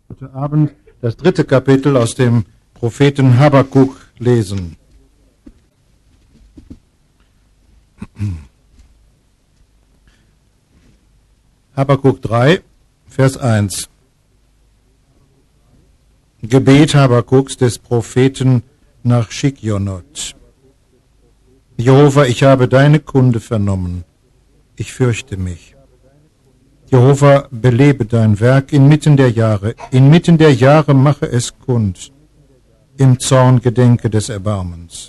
Heute Abend das 3. Kapitel aus dem Propheten Habakuk lesen. Habakuk 3, Vers 1. Gebet Habakuks des Propheten nach Schikionot. Jehova, ich habe deine Kunde vernommen. Ich fürchte mich. Jehova, belebe dein Werk inmitten der Jahre. Inmitten der Jahre mache es kund. Im Zorn gedenke des Erbarmens.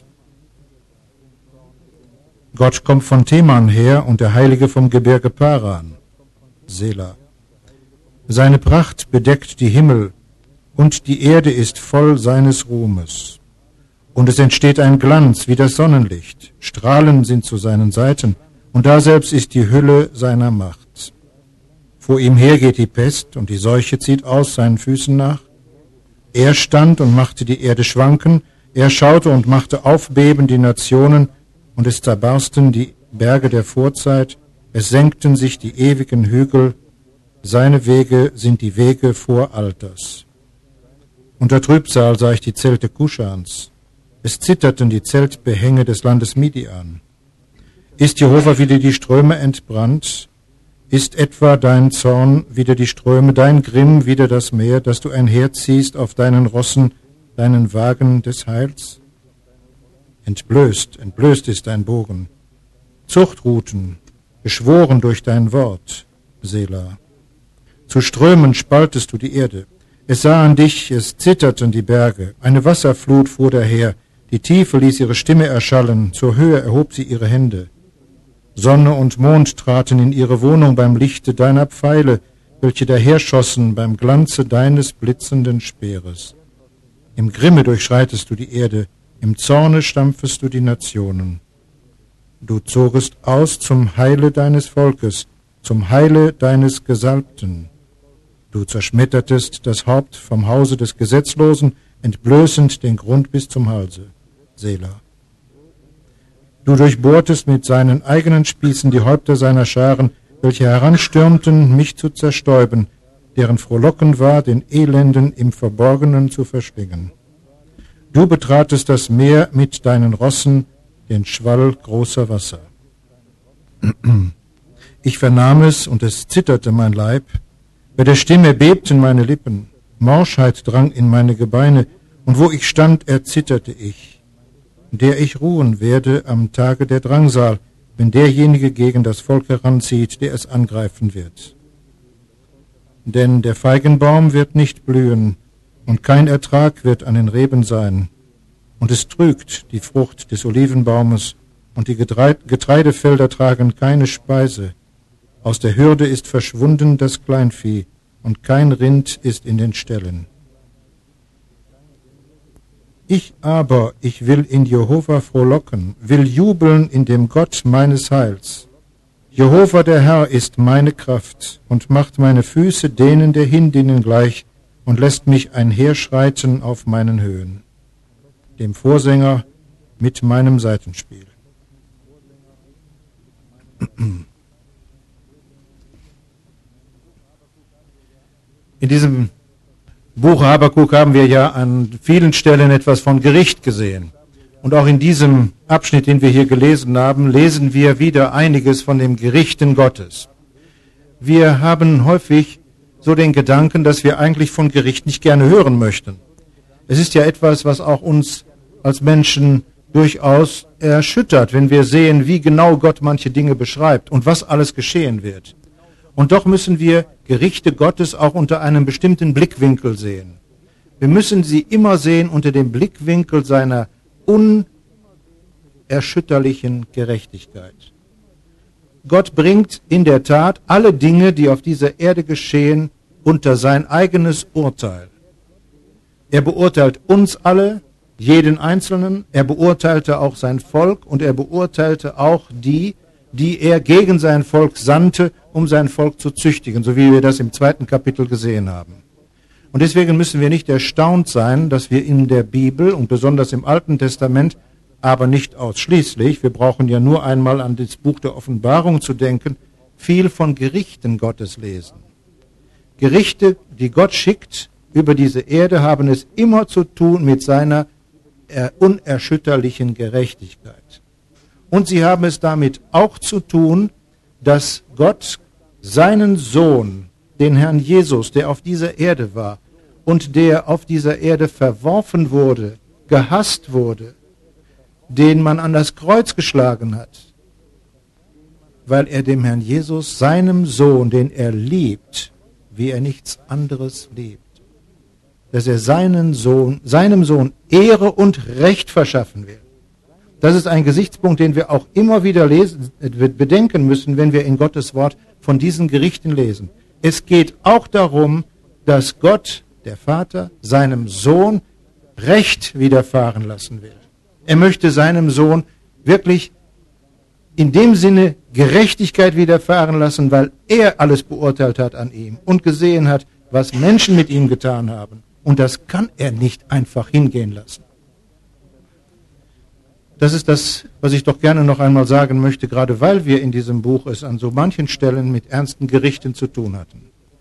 Gott kommt von Teman her und der Heilige vom Gebirge Paran. Sela. Seine Pracht bedeckt die Himmel und die Erde ist voll seines Ruhmes. Und es entsteht ein Glanz wie das Sonnenlicht. Strahlen sind zu seinen Seiten und daselbst ist die Hülle seiner Macht. Vor ihm her geht die Pest und die Seuche zieht aus seinen Füßen nach. Er stand und machte die Erde schwanken, er schaute und machte aufbeben die Nationen, und es zerbarsten die Berge der Vorzeit, es senkten sich die ewigen Hügel, seine Wege sind die Wege Voralters. Unter Trübsal sah ich die Zelte Kuschans, es zitterten die Zeltbehänge des Landes Midian. Ist Jehova wieder die Ströme entbrannt? Ist etwa dein Zorn wieder die Ströme, dein Grimm wieder das Meer, dass du einherziehst auf deinen Rossen, deinen Wagen des Heils? Entblößt, entblößt ist dein Bogen. Zuchtruten, geschworen durch dein Wort, Sela. Zu Strömen spaltest du die Erde. Es sahen dich, es zitterten die Berge. Eine Wasserflut fuhr daher. Die Tiefe ließ ihre Stimme erschallen. Zur Höhe erhob sie ihre Hände. Sonne und Mond traten in ihre Wohnung beim Lichte deiner Pfeile, welche daherschossen beim Glanze deines blitzenden Speeres. Im Grimme durchschreitest du die Erde, im Zorne stampfest du die Nationen. Du zogest aus zum Heile deines Volkes, zum Heile deines Gesalbten. Du zerschmettertest das Haupt vom Hause des Gesetzlosen, entblößend den Grund bis zum Halse. Sela. Du durchbohrtest mit seinen eigenen Spießen die Häupter seiner Scharen, welche heranstürmten, mich zu zerstäuben, deren Frohlocken war, den Elenden im Verborgenen zu verschlingen. Du betratest das Meer mit deinen Rossen, den Schwall großer Wasser. Ich vernahm es, und es zitterte mein Leib. Bei der Stimme bebten meine Lippen. Morschheit drang in meine Gebeine, und wo ich stand, erzitterte ich. Der ich ruhen werde am Tage der Drangsal, wenn derjenige gegen das Volk heranzieht, der es angreifen wird. Denn der Feigenbaum wird nicht blühen, und kein Ertrag wird an den Reben sein, und es trügt die Frucht des Olivenbaumes, und die Getreidefelder tragen keine Speise. Aus der Hürde ist verschwunden das Kleinvieh, und kein Rind ist in den Ställen. Ich aber, ich will in Jehova frohlocken, will jubeln in dem Gott meines Heils. Jehova der Herr ist meine Kraft und macht meine Füße denen der Hindinnen gleich und lässt mich einherschreiten auf meinen Höhen. Dem Vorsänger mit meinem Saitenspiel. In diesem Buch Habakuk haben wir ja an vielen Stellen etwas von Gericht gesehen. Und auch in diesem Abschnitt, den wir hier gelesen haben, lesen wir wieder einiges von den Gerichten Gottes. Wir haben häufig so den Gedanken, dass wir eigentlich von Gericht nicht gerne hören möchten. Es ist ja etwas, was auch uns als Menschen durchaus erschüttert, wenn wir sehen, wie genau Gott manche Dinge beschreibt und was alles geschehen wird. Und doch müssen wir Gerichte Gottes auch unter einem bestimmten Blickwinkel sehen. Wir müssen sie immer sehen unter dem Blickwinkel seiner unerschütterlichen Gerechtigkeit. Gott bringt in der Tat alle Dinge, die auf dieser Erde geschehen, unter sein eigenes Urteil. Er beurteilt uns alle, jeden Einzelnen, er beurteilte auch sein Volk und er beurteilte auch die er gegen sein Volk sandte, um sein Volk zu züchtigen, so wie wir das im 2. Kapitel gesehen haben. Und deswegen müssen wir nicht erstaunt sein, dass wir in der Bibel und besonders im Alten Testament, aber nicht ausschließlich, wir brauchen ja nur einmal an das Buch der Offenbarung zu denken, viel von Gerichten Gottes lesen. Gerichte, die Gott schickt, über diese Erde haben es immer zu tun mit seiner unerschütterlichen Gerechtigkeit. Und sie haben es damit auch zu tun, dass Gott seinen Sohn, den Herrn Jesus, der auf dieser Erde war und der auf dieser Erde verworfen wurde, gehasst wurde, den man an das Kreuz geschlagen hat, weil er dem Herrn Jesus, seinem Sohn, den er liebt, wie er nichts anderes liebt, dass er seinem Sohn Ehre und Recht verschaffen will. Das ist ein Gesichtspunkt, den wir auch immer wieder bedenken müssen, wenn wir in Gottes Wort von diesen Gerichten lesen. Es geht auch darum, dass Gott, der Vater, seinem Sohn Recht widerfahren lassen will. Er möchte seinem Sohn wirklich in dem Sinne Gerechtigkeit widerfahren lassen, weil er alles beurteilt hat an ihm und gesehen hat, was Menschen mit ihm getan haben. Und das kann er nicht einfach hingehen lassen. Das ist das, was ich doch gerne noch einmal sagen möchte, gerade weil wir in diesem Buch es an so manchen Stellen mit ernsten Gerichten zu tun hatten.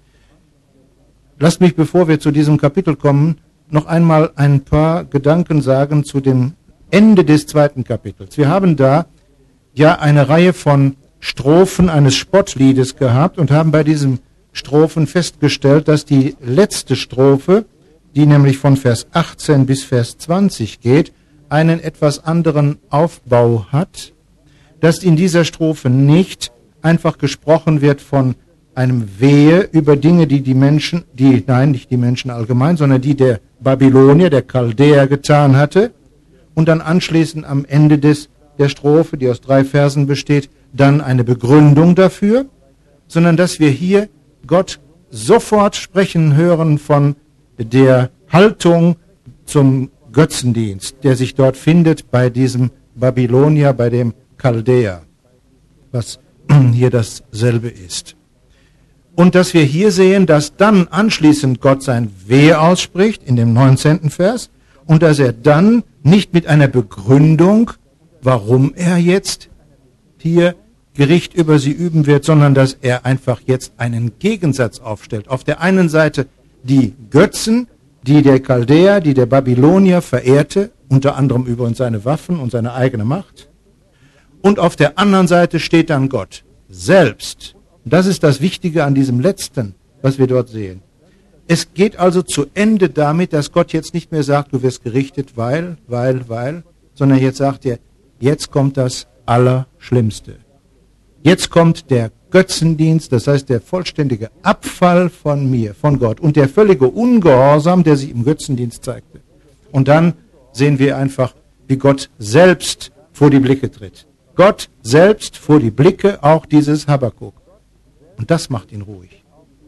Lasst mich, bevor wir zu diesem Kapitel kommen, noch einmal ein paar Gedanken sagen zu dem Ende des 2. Kapitels. Wir haben da ja eine Reihe von Strophen eines Spottliedes gehabt und haben bei diesen Strophen festgestellt, dass die letzte Strophe, die nämlich von Vers 18 bis Vers 20 geht, einen etwas anderen Aufbau hat, dass in dieser Strophe nicht einfach gesprochen wird von einem Wehe über Dinge, die Menschen, nicht die Menschen allgemein, sondern die der Babylonier, der Chaldäer getan hatte, und dann anschließend am Ende der Strophe, die aus 3 Versen besteht, dann eine Begründung dafür, sondern dass wir hier Gott sofort sprechen hören von der Haltung zum Götzendienst, der sich dort findet bei diesem Babylonier, bei dem Chaldäer, was hier dasselbe ist. Und dass wir hier sehen, dass dann anschließend Gott sein Wehe ausspricht in dem 19. Vers und dass er dann nicht mit einer Begründung, warum er jetzt hier Gericht über sie üben wird, sondern dass er einfach jetzt einen Gegensatz aufstellt. Auf der einen Seite die Götzen, die der Chaldäer, die der Babylonier verehrte, unter anderem übrigens seine Waffen und seine eigene Macht. Und auf der anderen Seite steht dann Gott selbst. Das ist das Wichtige an diesem Letzten, was wir dort sehen. Es geht also zu Ende damit, dass Gott jetzt nicht mehr sagt, du wirst gerichtet, weil, sondern jetzt sagt er, jetzt kommt das Allerschlimmste. Jetzt kommt der Götzendienst, das heißt der vollständige Abfall von mir, von Gott und der völlige Ungehorsam, der sich im Götzendienst zeigte. Und dann sehen wir einfach, wie Gott selbst vor die Blicke tritt. Gott selbst vor die Blicke auch dieses Habakuk. Und das macht ihn ruhig.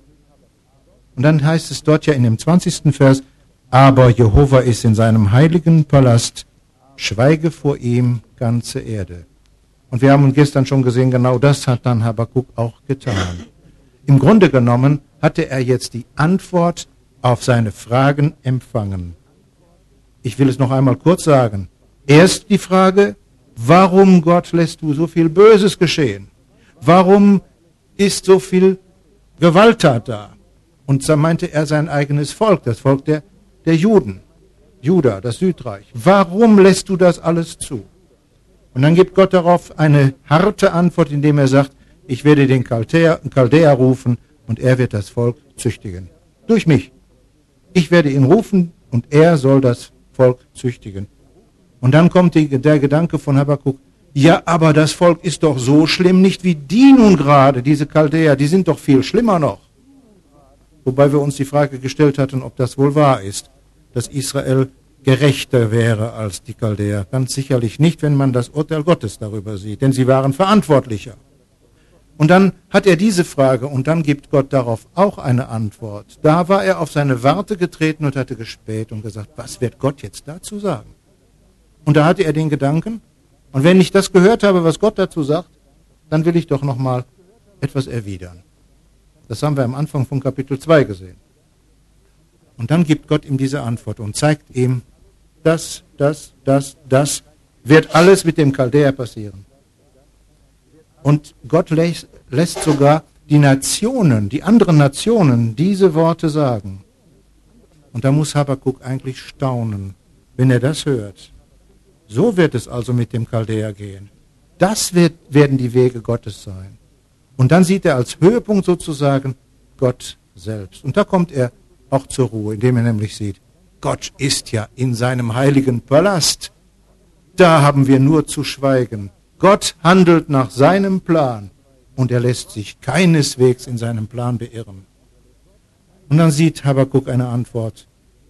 Und dann heißt es dort ja in dem 20. Vers, aber Jehova ist in seinem heiligen Palast, schweige vor ihm ganze Erde. Und wir haben gestern schon gesehen, genau das hat dann Habakuk auch getan. Im Grunde genommen hatte er jetzt die Antwort auf seine Fragen empfangen. Ich will es noch einmal kurz sagen. Erst die Frage, warum Gott lässt du so viel Böses geschehen? Warum ist so viel Gewalttat da? Und da meinte er sein eigenes Volk, das Volk der Juden, Juda, das Südreich. Warum lässt du das alles zu? Und dann gibt Gott darauf eine harte Antwort, indem er sagt, ich werde den Chaldäer rufen und er wird das Volk züchtigen. Durch mich. Ich werde ihn rufen und er soll das Volk züchtigen. Und dann kommt der Gedanke von Habakuk, ja, aber das Volk ist doch so schlimm, nicht wie die nun gerade, diese Chaldäer, die sind doch viel schlimmer noch. Wobei wir uns die Frage gestellt hatten, ob das wohl wahr ist, dass Israel gerechter wäre als die Chaldäer. Ganz sicherlich nicht, wenn man das Urteil Gottes darüber sieht, denn sie waren verantwortlicher. Und dann hat er diese Frage und dann gibt Gott darauf auch eine Antwort. Da war er auf seine Warte getreten und hatte gespäht und gesagt, was wird Gott jetzt dazu sagen? Und da hatte er den Gedanken, und wenn ich das gehört habe, was Gott dazu sagt, dann will ich doch noch mal etwas erwidern. Das haben wir am Anfang von Kapitel 2 gesehen. Und dann gibt Gott ihm diese Antwort und zeigt ihm, das wird alles mit dem Chaldäer passieren. Und Gott lässt sogar die Nationen, die anderen Nationen, diese Worte sagen. Und da muss Habakuk eigentlich staunen, wenn er das hört. So wird es also mit dem Chaldäer gehen. Das werden die Wege Gottes sein. Und dann sieht er als Höhepunkt sozusagen Gott selbst. Und da kommt er auch zur Ruhe, indem er nämlich sieht, Gott ist ja in seinem heiligen Palast. Da haben wir nur zu schweigen. Gott handelt nach seinem Plan und er lässt sich keineswegs in seinem Plan beirren. Und dann sieht Habakuk eine Antwort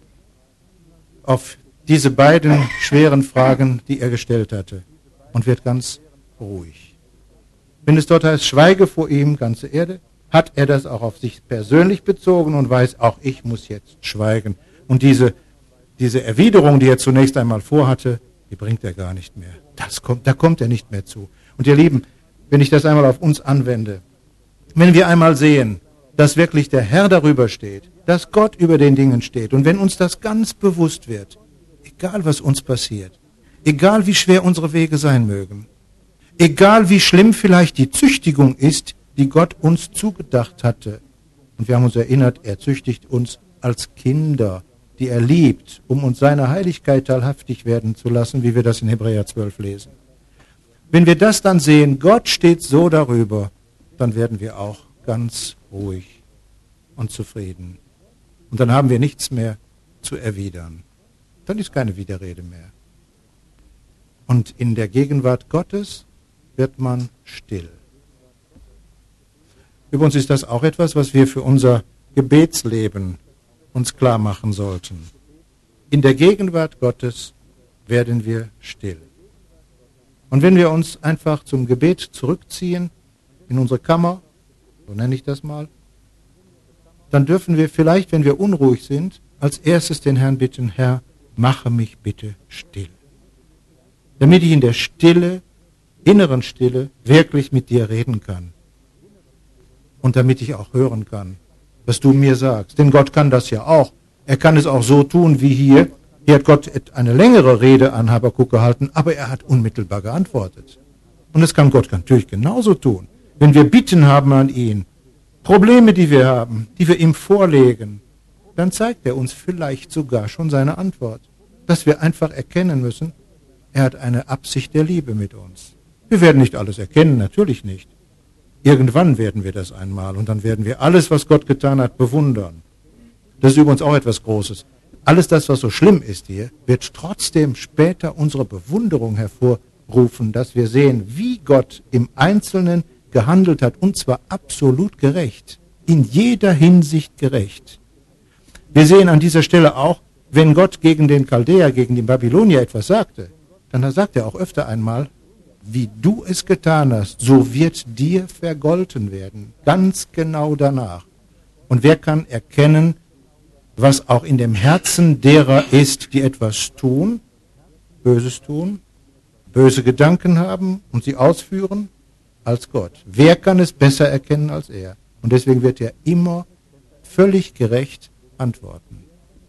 auf diese beiden schweren Fragen, die er gestellt hatte, und wird ganz ruhig. Wenn es dort heißt, schweige vor ihm, ganze Erde, hat er das auch auf sich persönlich bezogen und weiß, auch ich muss jetzt schweigen. Und diese Erwiderung, die er zunächst einmal vorhatte, die bringt er gar nicht mehr. Da kommt er nicht mehr zu. Und ihr Lieben, wenn ich das einmal auf uns anwende, wenn wir einmal sehen, dass wirklich der Herr darüber steht, dass Gott über den Dingen steht, und wenn uns das ganz bewusst wird, egal was uns passiert, egal wie schwer unsere Wege sein mögen, egal wie schlimm vielleicht die Züchtigung ist, die Gott uns zugedacht hatte, und wir haben uns erinnert, er züchtigt uns als Kinder, die er liebt, um uns seiner Heiligkeit teilhaftig werden zu lassen, wie wir das in Hebräer 12 lesen. Wenn wir das dann sehen, Gott steht so darüber, dann werden wir auch ganz ruhig und zufrieden. Und dann haben wir nichts mehr zu erwidern. Dann ist keine Widerrede mehr. Und in der Gegenwart Gottes wird man still. Übrigens ist das auch etwas, was wir für unser Gebetsleben uns klar machen sollten. In der Gegenwart Gottes werden wir still. Und wenn wir uns einfach zum Gebet zurückziehen, in unsere Kammer, so nenne ich das mal, dann dürfen wir vielleicht, wenn wir unruhig sind, als erstes den Herrn bitten, Herr, mache mich bitte still. Damit ich in der Stille, inneren Stille, wirklich mit dir reden kann. Und damit ich auch hören kann, was du mir sagst. Denn Gott kann das ja auch. Er kann es auch so tun wie hier. Hier hat Gott eine längere Rede an Habakuk gehalten, aber er hat unmittelbar geantwortet. Und das kann Gott natürlich genauso tun. Wenn wir Bitten haben an ihn, Probleme, die wir haben, die wir ihm vorlegen, dann zeigt er uns vielleicht sogar schon seine Antwort. Dass wir einfach erkennen müssen, er hat eine Absicht der Liebe mit uns. Wir werden nicht alles erkennen, natürlich nicht. Irgendwann werden wir das einmal und dann werden wir alles, was Gott getan hat, bewundern. Das ist übrigens auch etwas Großes. Alles das, was so schlimm ist hier, wird trotzdem später unsere Bewunderung hervorrufen, dass wir sehen, wie Gott im Einzelnen gehandelt hat, und zwar absolut gerecht, in jeder Hinsicht gerecht. Wir sehen an dieser Stelle auch, wenn Gott gegen den Chaldäer, gegen den Babylonier etwas sagte, dann sagt er auch öfter einmal, wie du es getan hast, so wird dir vergolten werden, ganz genau danach. Und wer kann erkennen, was auch in dem Herzen derer ist, die etwas tun, Böses tun, böse Gedanken haben und sie ausführen, als Gott? Wer kann es besser erkennen als er? Und deswegen wird er immer völlig gerecht antworten.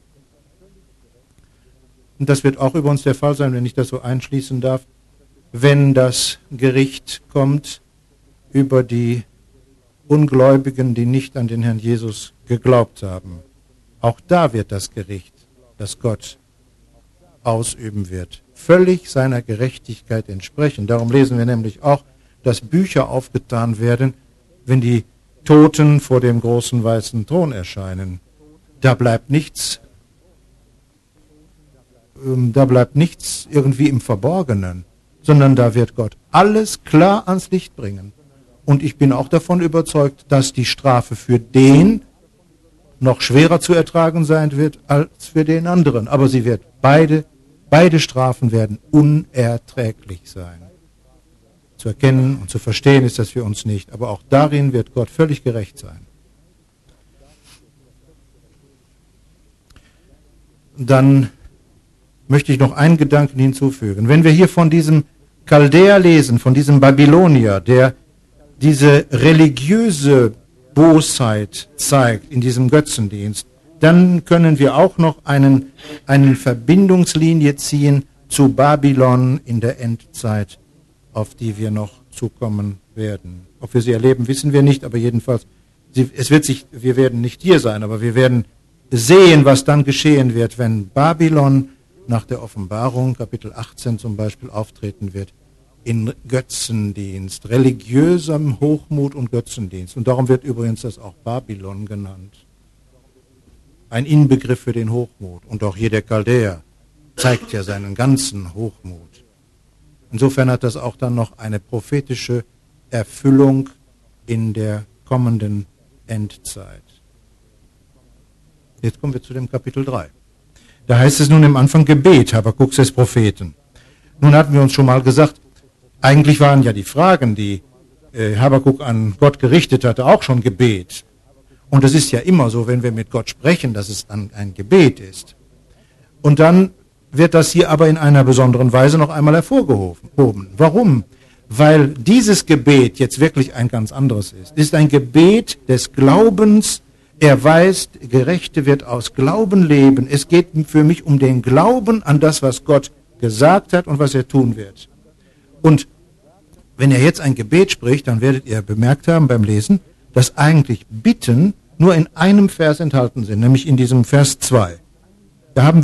Und das wird auch über uns der Fall sein, wenn ich das so einschließen darf, wenn das Gericht kommt über die Ungläubigen, die nicht an den Herrn Jesus geglaubt haben. Auch da wird das Gericht, das Gott ausüben wird, völlig seiner Gerechtigkeit entsprechen. Darum lesen wir nämlich auch, dass Bücher aufgetan werden, wenn die Toten vor dem großen weißen Thron erscheinen. Da bleibt nichts irgendwie im Verborgenen, sondern da wird Gott alles klar ans Licht bringen. Und ich bin auch davon überzeugt, dass die Strafe für den noch schwerer zu ertragen sein wird als für den anderen. Aber sie wird beide Strafen werden unerträglich sein. Zu erkennen und zu verstehen ist das für uns nicht, aber auch darin wird Gott völlig gerecht sein. Dann möchte ich noch einen Gedanken hinzufügen. Wenn wir hier von diesem Chaldäer lesen, von diesem Babylonier, der diese religiöse Bosheit zeigt in diesem Götzendienst, dann können wir auch noch eine Verbindungslinie ziehen zu Babylon in der Endzeit, auf die wir noch zukommen werden. Ob wir sie erleben, wissen wir nicht, aber jedenfalls, wir werden nicht hier sein, aber wir werden sehen, was dann geschehen wird, wenn Babylon nach der Offenbarung, Kapitel 18 zum Beispiel, auftreten wird, in Götzendienst, religiösem Hochmut und Götzendienst. Und darum wird übrigens das auch Babylon genannt. Ein Inbegriff für den Hochmut. Und auch hier der Chaldäer zeigt ja seinen ganzen Hochmut. Insofern hat das auch dann noch eine prophetische Erfüllung in der kommenden Endzeit. Jetzt kommen wir zu dem Kapitel 3. Da heißt es nun im Anfang Gebet Habakuks des Propheten. Nun hatten wir uns schon mal gesagt, eigentlich waren ja die Fragen, die Habakuk an Gott gerichtet hatte, auch schon Gebet. Und es ist ja immer so, wenn wir mit Gott sprechen, dass es dann ein Gebet ist. Und dann wird das hier aber in einer besonderen Weise noch einmal hervorgehoben. Warum? Weil dieses Gebet jetzt wirklich ein ganz anderes ist. Es ist ein Gebet des Glaubens. Er weiß, Gerechte wird aus Glauben leben. Es geht für mich um den Glauben an das, was Gott gesagt hat und was er tun wird. Und wenn er jetzt ein Gebet spricht, dann werdet ihr bemerkt haben beim Lesen, dass eigentlich Bitten nur in einem Vers enthalten sind, nämlich in diesem Vers 2. Da haben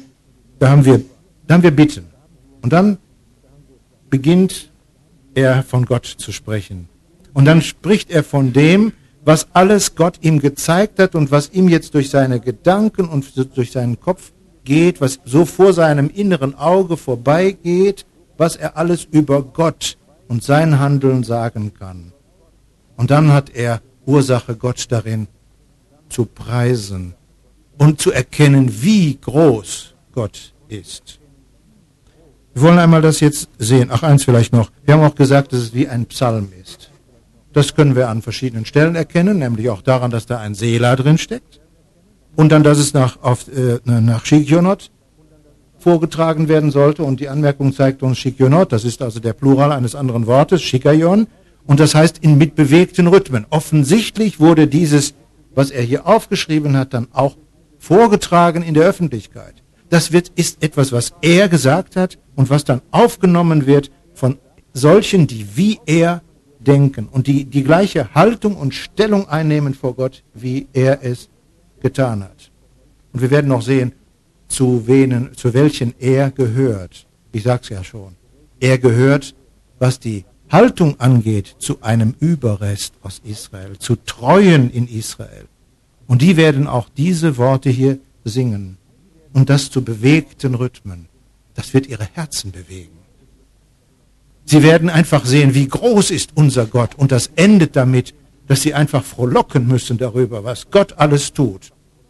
wir Bitten. Und dann beginnt er von Gott zu sprechen. Und dann spricht er von dem, was alles Gott ihm gezeigt hat und was ihm jetzt durch seine Gedanken und durch seinen Kopf geht, was so vor seinem inneren Auge vorbeigeht, was er alles über Gott und sein Handeln sagen kann. Und dann hat er Ursache, Gott darin zu preisen und zu erkennen, wie groß Gott ist. Wir wollen einmal das jetzt sehen. Ach, eins vielleicht noch. Wir haben auch gesagt, dass es wie ein Psalm ist. Das können wir an verschiedenen Stellen erkennen, nämlich auch daran, dass da ein Sela drin steckt. Und dann, dass es nach Shigionot vorgetragen werden sollte. Und die Anmerkung zeigt uns Shigionot, das ist also der Plural eines anderen Wortes, Shikayon. Und das heißt mit bewegten Rhythmen. Offensichtlich wurde dieses, was er hier aufgeschrieben hat, dann auch vorgetragen in der Öffentlichkeit. Das ist etwas, was er gesagt hat und was dann aufgenommen wird von solchen, die wie er denken und die gleiche Haltung und Stellung einnehmen vor Gott, wie er es getan hat. Und wir werden noch sehen, zu welchen er gehört. Ich sag's ja schon. Er gehört, was die Haltung angeht, zu einem Überrest aus Israel, zu Treuen in Israel. Und die werden auch diese Worte hier singen. Und das zu bewegten Rhythmen. Das wird ihre Herzen bewegen. Sie werden einfach sehen, wie groß ist unser Gott. Und das endet damit, dass sie einfach frohlocken müssen darüber, was Gott alles tut.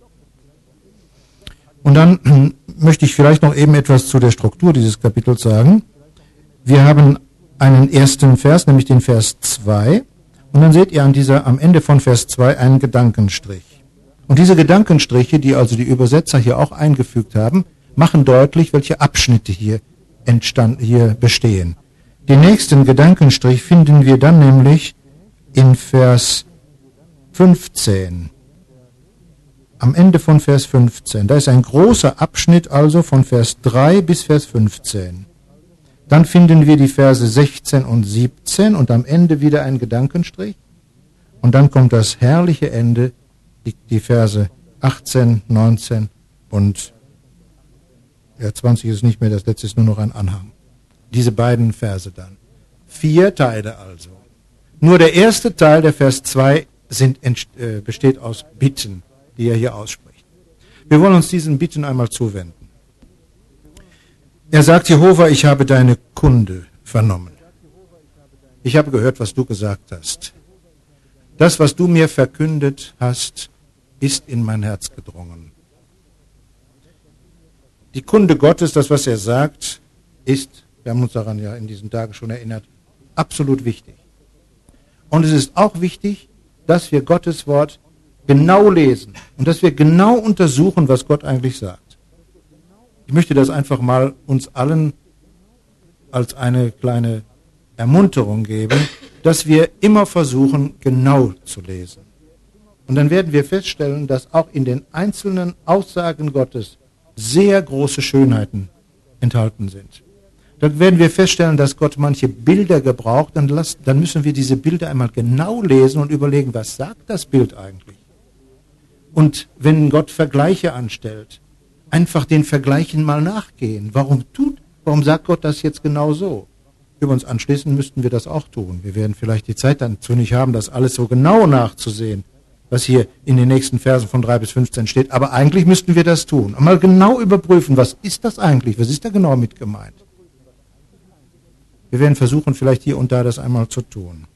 Und dann möchte ich vielleicht noch eben etwas zu der Struktur dieses Kapitels sagen. Wir haben einen ersten Vers, nämlich den Vers 2. Und dann seht ihr am Ende von Vers 2 einen Gedankenstrich. Und diese Gedankenstriche, die also die Übersetzer hier auch eingefügt haben, machen deutlich, welche Abschnitte hier bestehen. Den nächsten Gedankenstrich finden wir dann nämlich in Vers 15. Am Ende von Vers 15. Da ist ein großer Abschnitt also von Vers 3 bis Vers 15. Dann finden wir die Verse 16 und 17 und am Ende wieder ein Gedankenstrich. Und dann kommt das herrliche Ende, die Verse 18, 19 und 20 ist nicht mehr, das letzte ist nur noch ein Anhang. Diese beiden Verse dann. 4 Teile also. Nur der erste Teil, der Vers 2, besteht aus Bitten, die er hier ausspricht. Wir wollen uns diesen Bitten einmal zuwenden. Er sagt, Jehova, ich habe deine Kunde vernommen. Ich habe gehört, was du gesagt hast. Das, was du mir verkündet hast, ist in mein Herz gedrungen. Die Kunde Gottes, das, was er sagt, ist, wir haben uns daran ja in diesen Tagen schon erinnert, absolut wichtig. Und es ist auch wichtig, dass wir Gottes Wort genau lesen und dass wir genau untersuchen, was Gott eigentlich sagt. Ich möchte das einfach mal uns allen als eine kleine Ermunterung geben, dass wir immer versuchen, genau zu lesen. Und dann werden wir feststellen, dass auch in den einzelnen Aussagen Gottes sehr große Schönheiten enthalten sind. Dann werden wir feststellen, dass Gott manche Bilder gebraucht, dann müssen wir diese Bilder einmal genau lesen und überlegen, was sagt das Bild eigentlich? Und wenn Gott Vergleiche anstellt, einfach den Vergleichen mal nachgehen. Warum sagt Gott das jetzt genau so? Übrigens, anschließend müssten wir das auch tun. Wir werden vielleicht die Zeit dazu nicht haben, das alles so genau nachzusehen, was hier in den nächsten Versen von 3 bis 15 steht. Aber eigentlich müssten wir das tun. Mal genau überprüfen, was ist das eigentlich? Was ist da genau mit gemeint? Wir werden versuchen, vielleicht hier und da das einmal zu tun.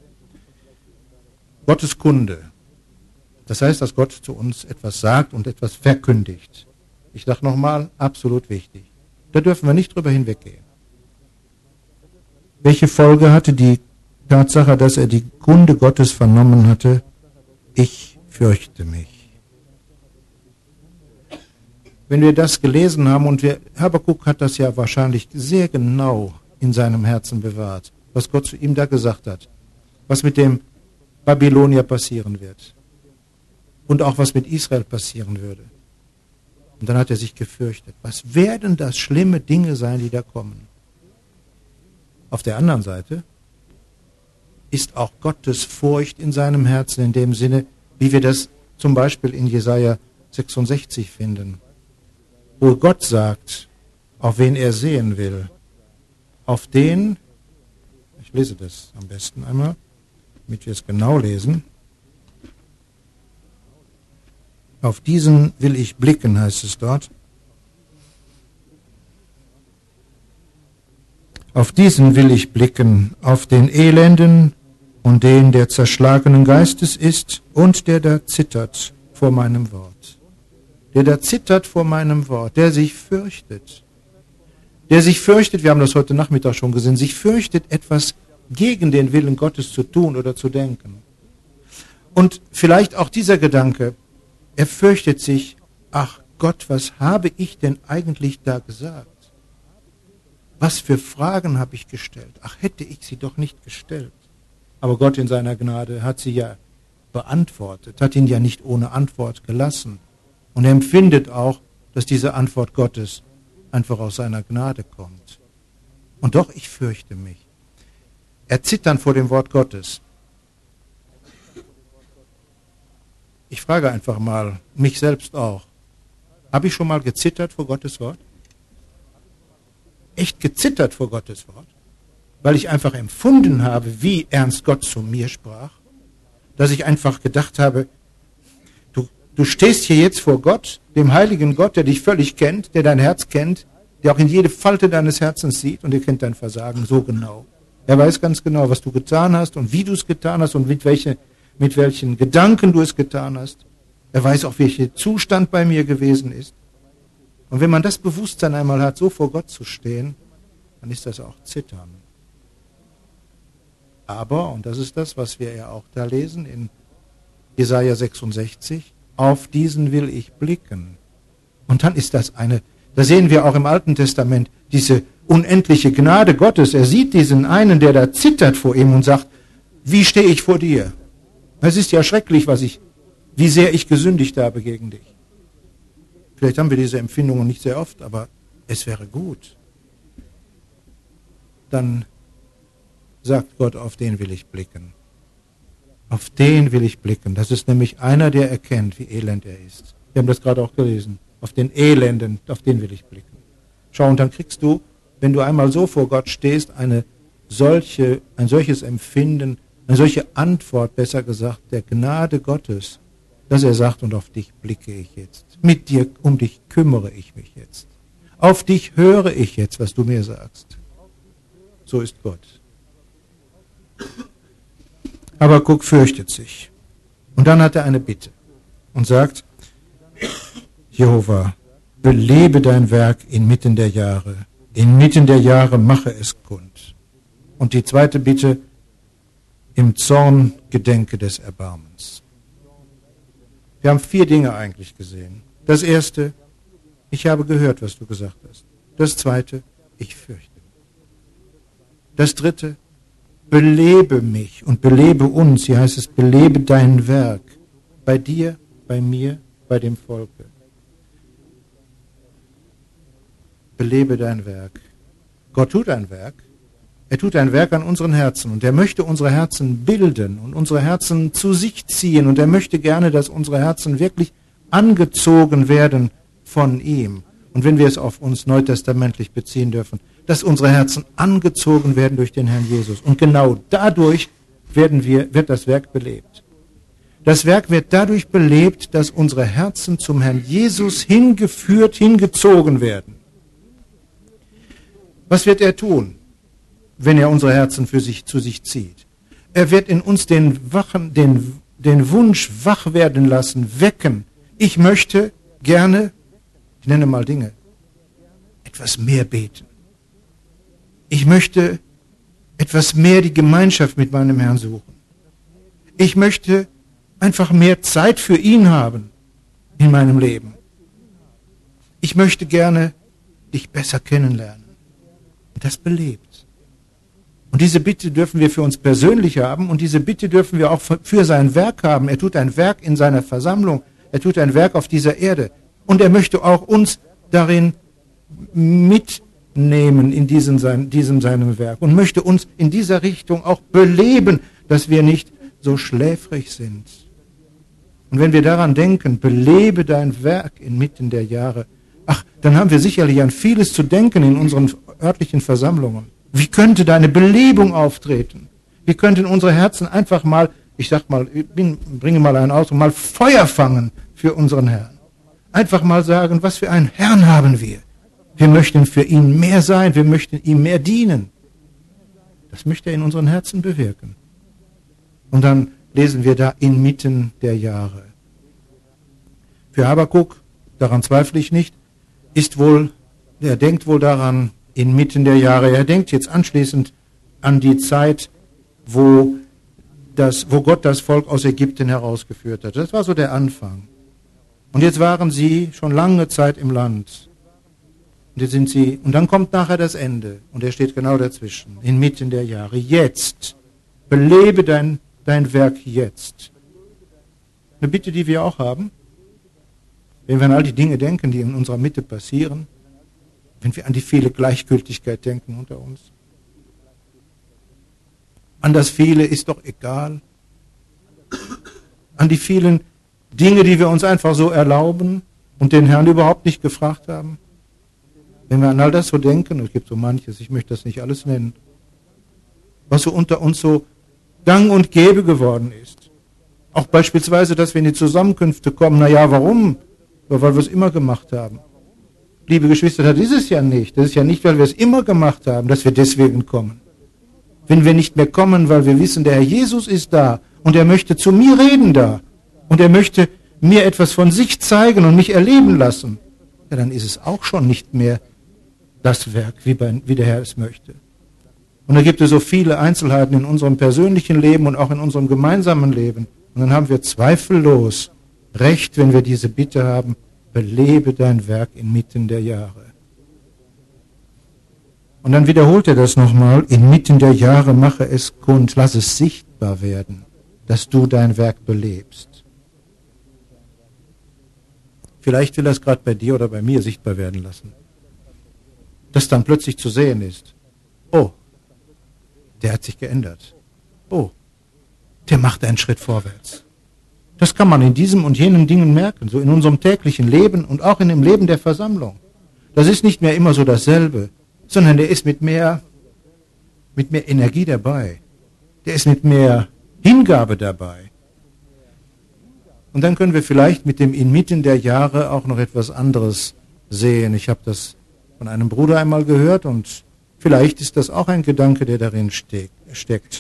Gottes Kunde. Das heißt, dass Gott zu uns etwas sagt und etwas verkündigt. Ich sage nochmal, absolut wichtig. Da dürfen wir nicht drüber hinweggehen. Welche Folge hatte die Tatsache, dass er die Kunde Gottes vernommen hatte? Ich fürchte mich. Wenn wir das gelesen haben, und Habakuk hat das ja wahrscheinlich sehr genau in seinem Herzen bewahrt, was Gott zu ihm da gesagt hat, was mit dem Babylonier passieren wird und auch was mit Israel passieren würde. Und dann hat er sich gefürchtet. Was werden das schlimme Dinge sein, die da kommen? Auf der anderen Seite ist auch Gottes Furcht in seinem Herzen in dem Sinne, wie wir das zum Beispiel in Jesaja 66 finden, wo Gott sagt, auf wen er sehen will. Auf den, ich lese das am besten einmal, damit wir es genau lesen. Auf diesen will ich blicken, heißt es dort. Auf diesen will ich blicken, auf den Elenden und den, der zerschlagenen Geistes ist und der da zittert vor meinem Wort. Der da zittert vor meinem Wort, der sich fürchtet. Der sich fürchtet, wir haben das heute Nachmittag schon gesehen, sich fürchtet, etwas gegen den Willen Gottes zu tun oder zu denken. Und vielleicht auch dieser Gedanke, er fürchtet sich, ach Gott, was habe ich denn eigentlich da gesagt? Was für Fragen habe ich gestellt? Ach, hätte ich sie doch nicht gestellt. Aber Gott in seiner Gnade hat sie ja beantwortet, hat ihn ja nicht ohne Antwort gelassen. Und er empfindet auch, dass diese Antwort Gottes einfach aus seiner Gnade kommt. Und doch, ich fürchte mich. Er zittert vor dem Wort Gottes. Ich frage einfach mal, mich selbst auch. Habe ich schon mal gezittert vor Gottes Wort? Echt gezittert vor Gottes Wort? Weil ich einfach empfunden habe, wie ernst Gott zu mir sprach? Dass ich einfach gedacht habe, du stehst hier jetzt vor Gott, dem heiligen Gott, der dich völlig kennt, der dein Herz kennt, der auch in jede Falte deines Herzens sieht und er kennt dein Versagen so genau. Er weiß ganz genau, was du getan hast und wie du es getan hast und mit welchen Gedanken du es getan hast. Er weiß auch, welcher Zustand bei mir gewesen ist. Und wenn man das Bewusstsein einmal hat, so vor Gott zu stehen, dann ist das auch Zittern. Aber, und das ist das, was wir ja auch da lesen in Jesaja 66, auf diesen will ich blicken. Und dann ist das da sehen wir auch im Alten Testament diese unendliche Gnade Gottes. Er sieht diesen einen, der da zittert vor ihm und sagt, wie stehe ich vor dir? Es ist ja schrecklich, wie sehr ich gesündigt habe gegen dich. Vielleicht haben wir diese Empfindungen nicht sehr oft, aber es wäre gut. Dann sagt Gott, auf den will ich blicken. Auf den will ich blicken. Das ist nämlich einer, der erkennt, wie elend er ist. Wir haben das gerade auch gelesen. Auf den Elenden, auf den will ich blicken. Schau, und dann kriegst du, wenn du einmal so vor Gott stehst, ein solches Empfinden, eine solche Antwort, besser gesagt, der Gnade Gottes, dass er sagt, und auf dich blicke ich jetzt. Mit dir, um dich kümmere ich mich jetzt. Auf dich höre ich jetzt, was du mir sagst. So ist Gott. Habakuk fürchtet sich. Und dann hat er eine Bitte und sagt, Jehova, belebe dein Werk inmitten der Jahre. Inmitten der Jahre mache es kund. Und die zweite Bitte, im Zorn gedenke des Erbarmens. Wir haben 4 Dinge eigentlich gesehen. Das erste, ich habe gehört, was du gesagt hast. Das zweite, ich fürchte mich. Das dritte, belebe mich und belebe uns. Hier heißt es, belebe dein Werk. Bei dir, bei mir, bei dem Volke. Belebe dein Werk. Gott tut ein Werk, Er tut ein Werk an unseren Herzen und er möchte unsere Herzen bilden und unsere Herzen zu sich ziehen und er möchte gerne, dass unsere Herzen wirklich angezogen werden von ihm. Und wenn wir es auf uns neutestamentlich beziehen dürfen, dass unsere Herzen angezogen werden durch den Herrn Jesus. Und genau dadurch wird das Werk belebt. Das Werk wird dadurch belebt, dass unsere Herzen zum Herrn Jesus hingeführt, hingezogen werden. Was wird er tun, wenn er unsere Herzen zu sich zieht? Er wird in uns den Wunsch wach werden lassen, wecken. Ich möchte gerne, ich nenne mal Dinge, etwas mehr beten. Ich möchte etwas mehr die Gemeinschaft mit meinem Herrn suchen. Ich möchte einfach mehr Zeit für ihn haben in meinem Leben. Ich möchte gerne dich besser kennenlernen. Und das belebt. Und diese Bitte dürfen wir für uns persönlich haben und diese Bitte dürfen wir auch für sein Werk haben. Er tut ein Werk in seiner Versammlung. Er tut ein Werk auf dieser Erde. Und er möchte auch uns darin mitnehmen in diesem seinem Werk und möchte uns in dieser Richtung auch beleben, dass wir nicht so schläfrig sind. Und wenn wir daran denken, belebe dein Werk inmitten der Jahre, dann haben wir sicherlich an vieles zu denken in unseren örtlichen Versammlungen. Wie könnte deine Belebung auftreten? Wie könnten unsere Herzen einfach mal, bringe mal einen Ausdruck, mal Feuer fangen für unseren Herrn. Einfach mal sagen, was für einen Herrn haben wir. Wir möchten für ihn mehr sein, wir möchten ihm mehr dienen. Das möchte er in unseren Herzen bewirken. Und dann lesen wir da inmitten der Jahre. Für Habakuk, daran zweifle ich nicht, er denkt wohl daran, inmitten der Jahre. Er denkt jetzt anschließend an die Zeit, wo Gott das Volk aus Ägypten herausgeführt hat. Das war so der Anfang. Und jetzt waren sie schon lange Zeit im Land. Und dann kommt nachher das Ende. Und er steht genau dazwischen, inmitten der Jahre. Jetzt. Belebe dein Werk jetzt. Eine Bitte, die wir auch haben. Wenn wir an all die Dinge denken, die in unserer Mitte passieren. Wenn wir an die viele Gleichgültigkeit denken unter uns. An das viele ist doch egal. An die vielen Dinge, die wir uns einfach so erlauben und den Herrn überhaupt nicht gefragt haben. Wenn wir an all das so denken, und es gibt so manches, ich möchte das nicht alles nennen, was so unter uns so gang und gäbe geworden ist. Auch beispielsweise, dass wir in die Zusammenkünfte kommen. Na ja, warum? Weil wir es immer gemacht haben. Liebe Geschwister, das ist es ja nicht. Das ist ja nicht, weil wir es immer gemacht haben, dass wir deswegen kommen. Wenn wir nicht mehr kommen, weil wir wissen, der Herr Jesus ist da und er möchte zu mir reden da und er möchte mir etwas von sich zeigen und mich erleben lassen, ja, dann ist es auch schon nicht mehr das Werk, wie der Herr es möchte. Und da gibt es so viele Einzelheiten in unserem persönlichen Leben und auch in unserem gemeinsamen Leben. Und dann haben wir zweifellos Recht, wenn wir diese Bitte haben, belebe dein Werk inmitten der Jahre. Und dann wiederholt er das nochmal, inmitten der Jahre mache es kund, lass es sichtbar werden, dass du dein Werk belebst. Vielleicht will er es gerade bei dir oder bei mir sichtbar werden lassen. Dass dann plötzlich zu sehen ist, oh, der hat sich geändert. Oh, der macht einen Schritt vorwärts. Das kann man in diesem und jenen Dingen merken, so in unserem täglichen Leben und auch in dem Leben der Versammlung. Das ist nicht mehr immer so dasselbe, sondern der ist mit mehr Energie dabei. Der ist mit mehr Hingabe dabei. Und dann können wir vielleicht mit dem inmitten der Jahre auch noch etwas anderes sehen. Ich habe das von einem Bruder einmal gehört und vielleicht ist das auch ein Gedanke, der darin steckt.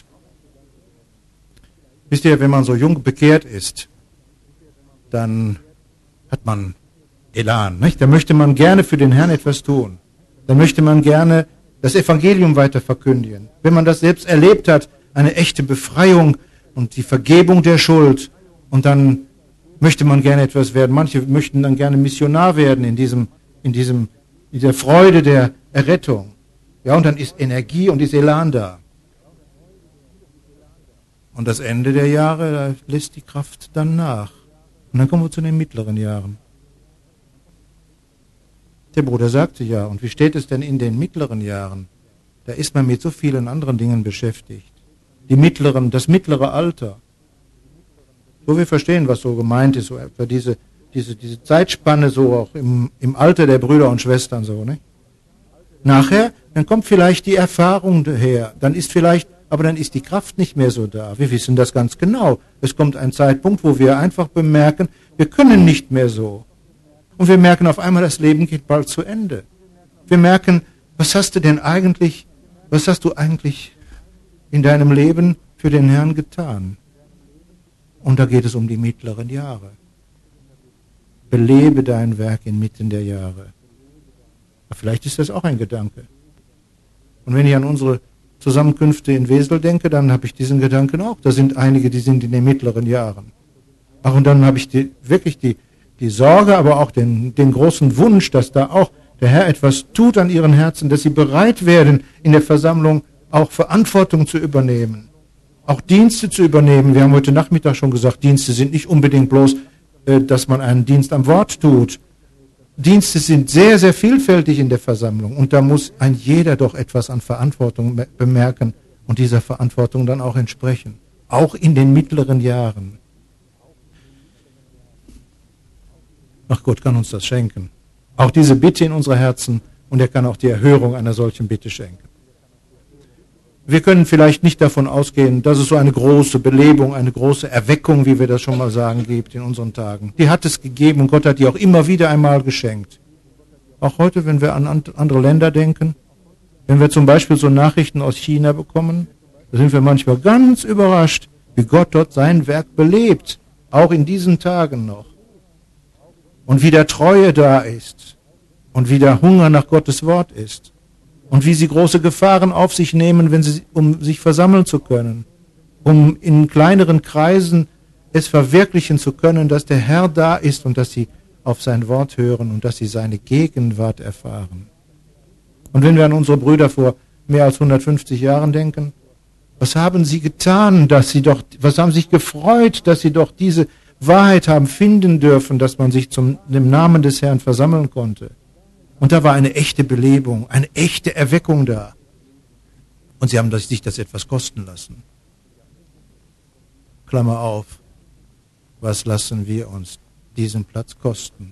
Wisst ihr, wenn man so jung bekehrt ist, dann hat man Elan, nicht? Da möchte man gerne für den Herrn etwas tun. Dann möchte man gerne das Evangelium weiter verkündigen. Wenn man das selbst erlebt hat, eine echte Befreiung und die Vergebung der Schuld, und dann möchte man gerne etwas werden. Manche möchten dann gerne Missionar werden in dieser Freude der Errettung. Ja, und dann ist Energie und ist Elan da. Und das Ende der Jahre, da lässt die Kraft dann nach. Und dann kommen wir zu den mittleren Jahren. Der Bruder sagte ja, und wie steht es denn in den mittleren Jahren? da ist man mit so vielen anderen Dingen beschäftigt. Das mittlere Alter. So wir verstehen, was so gemeint ist, so etwa diese Zeitspanne so auch im Alter der Brüder und Schwestern so, ne? Nachher, dann kommt vielleicht die Erfahrung daher, dann ist die Kraft nicht mehr so da. Wir wissen das ganz genau. Es kommt ein Zeitpunkt, wo wir einfach bemerken, wir können nicht mehr so. Und wir merken auf einmal, das Leben geht bald zu Ende. Wir merken, was hast du eigentlich in deinem Leben für den Herrn getan? Und da geht es um die mittleren Jahre. Belebe dein Werk inmitten der Jahre. Vielleicht ist das auch ein Gedanke. Und wenn ich an unsere Zusammenkünfte in Wesel denke, dann habe ich diesen Gedanken auch. Da sind einige, die sind in den mittleren Jahren. Ach, und dann habe ich wirklich die Sorge, aber auch den großen Wunsch, dass da auch der Herr etwas tut an ihren Herzen, dass sie bereit werden, in der Versammlung auch Verantwortung zu übernehmen, auch Dienste zu übernehmen. Wir haben heute Nachmittag schon gesagt, Dienste sind nicht unbedingt bloß, dass man einen Dienst am Wort tut. Dienste sind sehr, sehr vielfältig in der Versammlung und da muss ein jeder doch etwas an Verantwortung bemerken und dieser Verantwortung dann auch entsprechen, auch in den mittleren Jahren. Ach, Gott kann uns das schenken. Auch diese Bitte in unsere Herzen und er kann auch die Erhörung einer solchen Bitte schenken. Wir können vielleicht nicht davon ausgehen, dass es so eine große Belebung, eine große Erweckung, wie wir das schon mal sagen, gibt in unseren Tagen. Die hat es gegeben und Gott hat die auch immer wieder einmal geschenkt. Auch heute, wenn wir an andere Länder denken, wenn wir zum Beispiel so Nachrichten aus China bekommen, da sind wir manchmal ganz überrascht, wie Gott dort sein Werk belebt, auch in diesen Tagen noch. Und wie der Treue da ist und wie der Hunger nach Gottes Wort ist. Und wie sie große Gefahren auf sich nehmen, um sich versammeln zu können, um in kleineren Kreisen es verwirklichen zu können, dass der Herr da ist und dass sie auf sein Wort hören und dass sie seine Gegenwart erfahren. Und wenn wir an unsere Brüder vor mehr als 150 Jahren denken, was haben sie getan, was haben sich gefreut, dass sie doch diese Wahrheit haben finden dürfen, dass man sich dem Namen des Herrn versammeln konnte. Und da war eine echte Belebung, eine echte Erweckung da. Und sie haben sich das etwas kosten lassen. Klammer auf, was lassen wir uns diesen Platz kosten?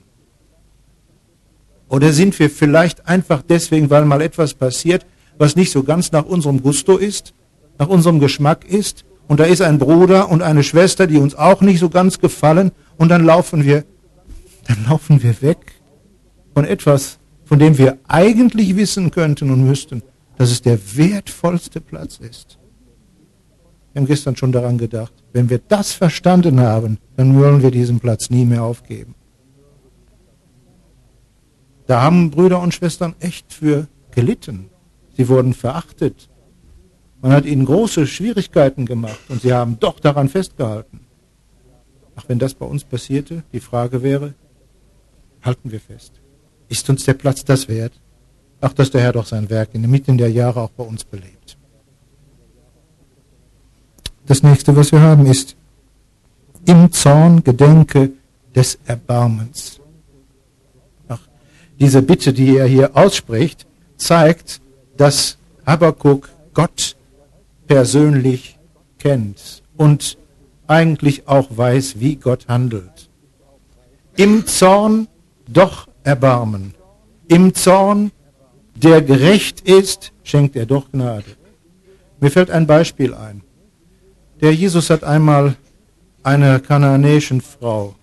Oder sind wir vielleicht einfach deswegen, weil mal etwas passiert, was nicht so ganz nach unserem Gusto ist, nach unserem Geschmack ist, und da ist ein Bruder und eine Schwester, die uns auch nicht so ganz gefallen, und dann laufen wir weg von etwas, von dem wir eigentlich wissen könnten und müssten, dass es der wertvollste Platz ist. Wir haben gestern schon daran gedacht, wenn wir das verstanden haben, dann wollen wir diesen Platz nie mehr aufgeben. Da haben Brüder und Schwestern echt für gelitten. Sie wurden verachtet. Man hat ihnen große Schwierigkeiten gemacht und sie haben doch daran festgehalten. Ach, wenn das bei uns passierte, die Frage wäre, halten wir fest. Ist uns der Platz das wert? Ach, dass der Herr doch sein Werk in der Mitte der Jahre auch bei uns belebt. Das nächste, was wir haben, ist im Zorn gedenke des Erbarmens. Ach, diese Bitte, die er hier ausspricht, zeigt, dass Habakuk Gott persönlich kennt und eigentlich auch weiß, wie Gott handelt. Im Zorn doch Erbarmen. Im Zorn, der gerecht ist, schenkt er doch Gnade. Mir fällt ein Beispiel ein. Der Jesus hat einmal einer kanaanäischen Frau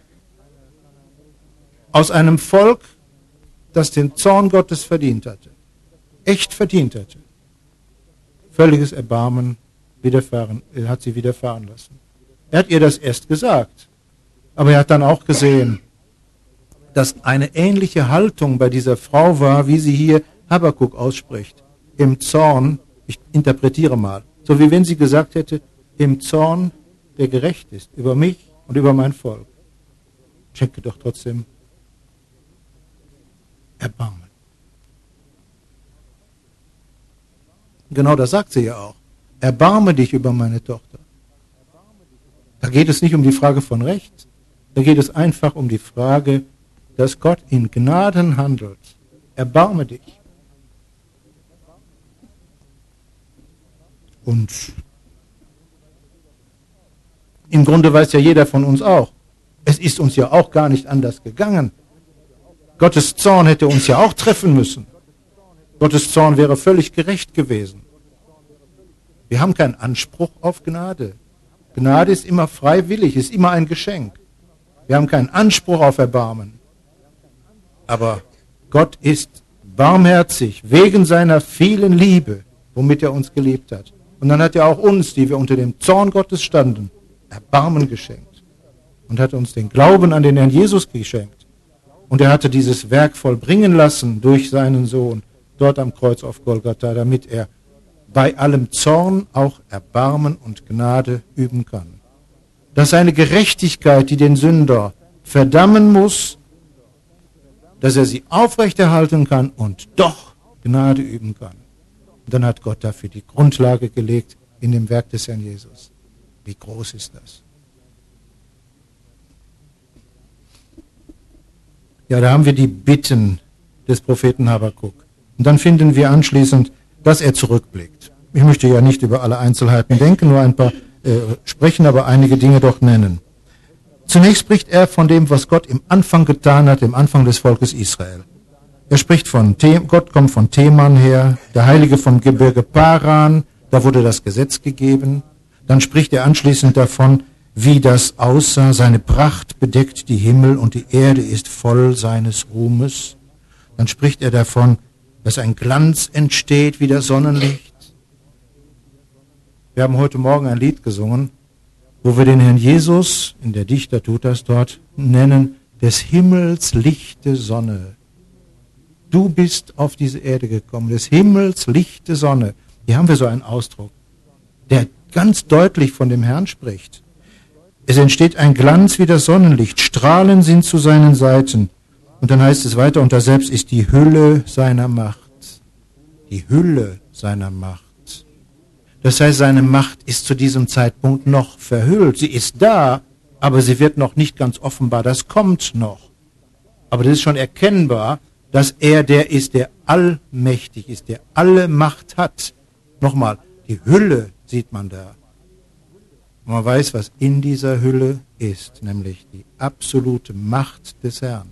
aus einem Volk, das den Zorn Gottes verdient hatte, echt verdient hatte, völliges Erbarmen hat sie widerfahren lassen. Er hat ihr das erst gesagt, aber er hat dann auch gesehen, dass eine ähnliche Haltung bei dieser Frau war, wie sie hier Habakuk ausspricht. Im Zorn, ich interpretiere mal, so wie wenn sie gesagt hätte, im Zorn, der gerecht ist, über mich und über mein Volk. Schenke doch trotzdem Erbarmen. Genau das sagt sie ja auch. Erbarme dich über meine Tochter. Da geht es nicht um die Frage von Recht, da geht es einfach um die Frage, dass Gott in Gnaden handelt. Erbarme dich. Und im Grunde weiß ja jeder von uns auch, es ist uns ja auch gar nicht anders gegangen. Gottes Zorn hätte uns ja auch treffen müssen. Gottes Zorn wäre völlig gerecht gewesen. Wir haben keinen Anspruch auf Gnade. Gnade ist immer freiwillig, ist immer ein Geschenk. Wir haben keinen Anspruch auf Erbarmen. Aber Gott ist barmherzig wegen seiner vielen Liebe, womit er uns geliebt hat. Und dann hat er auch uns, die wir unter dem Zorn Gottes standen, Erbarmen geschenkt. Und hat uns den Glauben an den Herrn Jesus geschenkt. Und er hatte dieses Werk vollbringen lassen durch seinen Sohn dort am Kreuz auf Golgatha, damit er bei allem Zorn auch Erbarmen und Gnade üben kann. Dass seine Gerechtigkeit, die den Sünder verdammen muss, dass er sie aufrechterhalten kann und doch Gnade üben kann. Und dann hat Gott dafür die Grundlage gelegt in dem Werk des Herrn Jesus. Wie groß ist das? Ja, da haben wir die Bitten des Propheten Habakuk. Und dann finden wir anschließend, dass er zurückblickt. Ich möchte ja nicht über alle Einzelheiten denken, nur ein paar sprechen, aber einige Dinge doch nennen. Zunächst spricht er von dem, was Gott im Anfang getan hat, im Anfang des Volkes Israel. Er spricht von, Gott kommt von Teman her, der Heilige vom Gebirge Paran, da wurde das Gesetz gegeben. Dann spricht er anschließend davon, wie das aussah, seine Pracht bedeckt die Himmel und die Erde ist voll seines Ruhmes. Dann spricht er davon, dass ein Glanz entsteht wie das Sonnenlicht. Wir haben heute Morgen ein Lied gesungen, wo wir den Herrn Jesus, in der Dichter tut das dort, nennen, des Himmels lichte Sonne. Du bist auf diese Erde gekommen, des Himmels lichte Sonne. Hier haben wir so einen Ausdruck, der ganz deutlich von dem Herrn spricht. Es entsteht ein Glanz wie das Sonnenlicht, Strahlen sind zu seinen Seiten. Und dann heißt es weiter, und da selbst ist die Hülle seiner Macht. Die Hülle seiner Macht. Das heißt, seine Macht ist zu diesem Zeitpunkt noch verhüllt. Sie ist da, aber sie wird noch nicht ganz offenbar. Das kommt noch. Aber das ist schon erkennbar, dass er der ist, der allmächtig ist, der alle Macht hat. Nochmal, die Hülle sieht man da. Und man weiß, was in dieser Hülle ist, nämlich die absolute Macht des Herrn.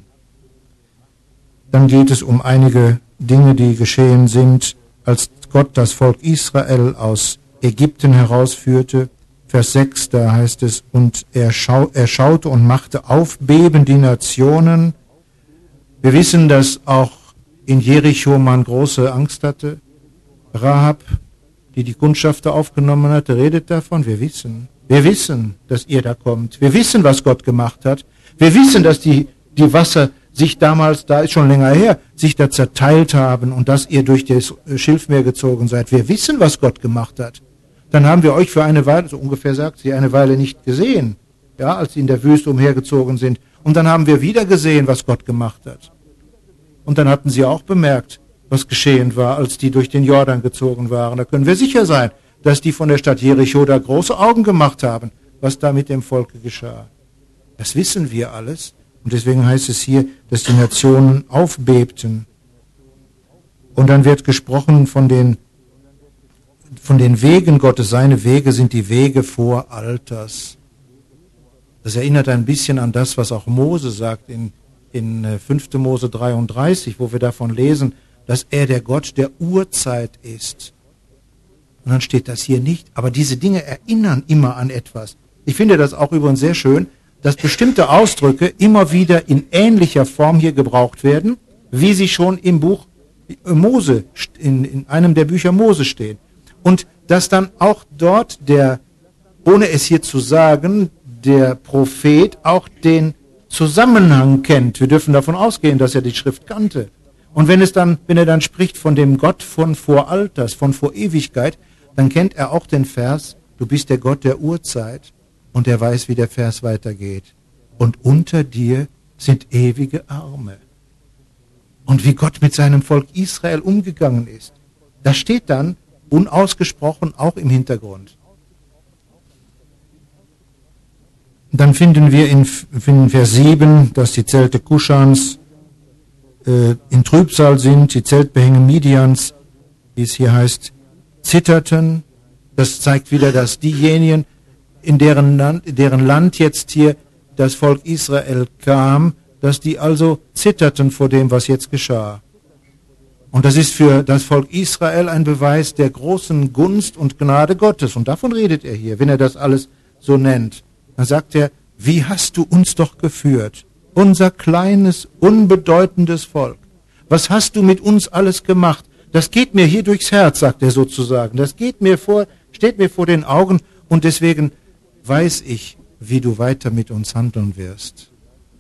Dann geht es um einige Dinge, die geschehen sind, als Gott das Volk Israel aus Ägypten herausführte. Vers 6, da heißt es, und er schaute und machte aufbeben die Nationen. Wir wissen, dass auch in Jericho man große Angst hatte. Rahab, die Kundschafter aufgenommen hatte, redet davon. Wir wissen, dass ihr da kommt. Wir wissen, was Gott gemacht hat. Wir wissen, dass die Wasser sich damals, da ist schon länger her, sich da zerteilt haben und dass ihr durch das Schilfmeer gezogen seid. Wir wissen, was Gott gemacht hat. Dann haben wir euch für eine Weile, so ungefähr sagt sie, eine Weile nicht gesehen, ja, als sie in der Wüste umhergezogen sind. Und dann haben wir wieder gesehen, was Gott gemacht hat. Und dann hatten sie auch bemerkt, was geschehen war, als die durch den Jordan gezogen waren. Da können wir sicher sein, dass die von der Stadt Jericho da große Augen gemacht haben, was da mit dem Volke geschah. Das wissen wir alles. Und deswegen heißt es hier, dass die Nationen aufbebten. Und dann wird gesprochen von den Wegen Gottes. Seine Wege sind die Wege vor Alters. Das erinnert ein bisschen an das, was auch Mose sagt in 5. Mose 33, wo wir davon lesen, dass er der Gott der Urzeit ist. Und dann steht das hier nicht. Aber diese Dinge erinnern immer an etwas. Ich finde das auch übrigens sehr schön, dass bestimmte Ausdrücke immer wieder in ähnlicher Form hier gebraucht werden, wie sie schon im Buch Mose, in einem der Bücher Mose stehen. Und dass dann auch dort ohne es hier zu sagen, der Prophet auch den Zusammenhang kennt. Wir dürfen davon ausgehen, dass er die Schrift kannte. Und wenn er dann spricht von dem Gott von vor Alters, von vor Ewigkeit, dann kennt er auch den Vers, du bist der Gott der Urzeit. Und er weiß, wie der Vers weitergeht. Und unter dir sind ewige Arme. Und wie Gott mit seinem Volk Israel umgegangen ist. Das steht dann unausgesprochen auch im Hintergrund. Dann finden wir in Vers 7, dass die Zelte Kuschans in Trübsal sind, die Zeltbehänge Midians, wie es hier heißt, zitterten. Das zeigt wieder, dass diejenigen, in deren Land jetzt hier das Volk Israel kam, dass die also zitterten vor dem, was jetzt geschah. Und das ist für das Volk Israel ein Beweis der großen Gunst und Gnade Gottes. Und davon redet er hier, wenn er das alles so nennt. Dann sagt er, wie hast du uns doch geführt, unser kleines, unbedeutendes Volk. Was hast du mit uns alles gemacht? Das geht mir hier durchs Herz, sagt er sozusagen. Das steht mir vor den Augen und deswegen weiß ich, wie du weiter mit uns handeln wirst.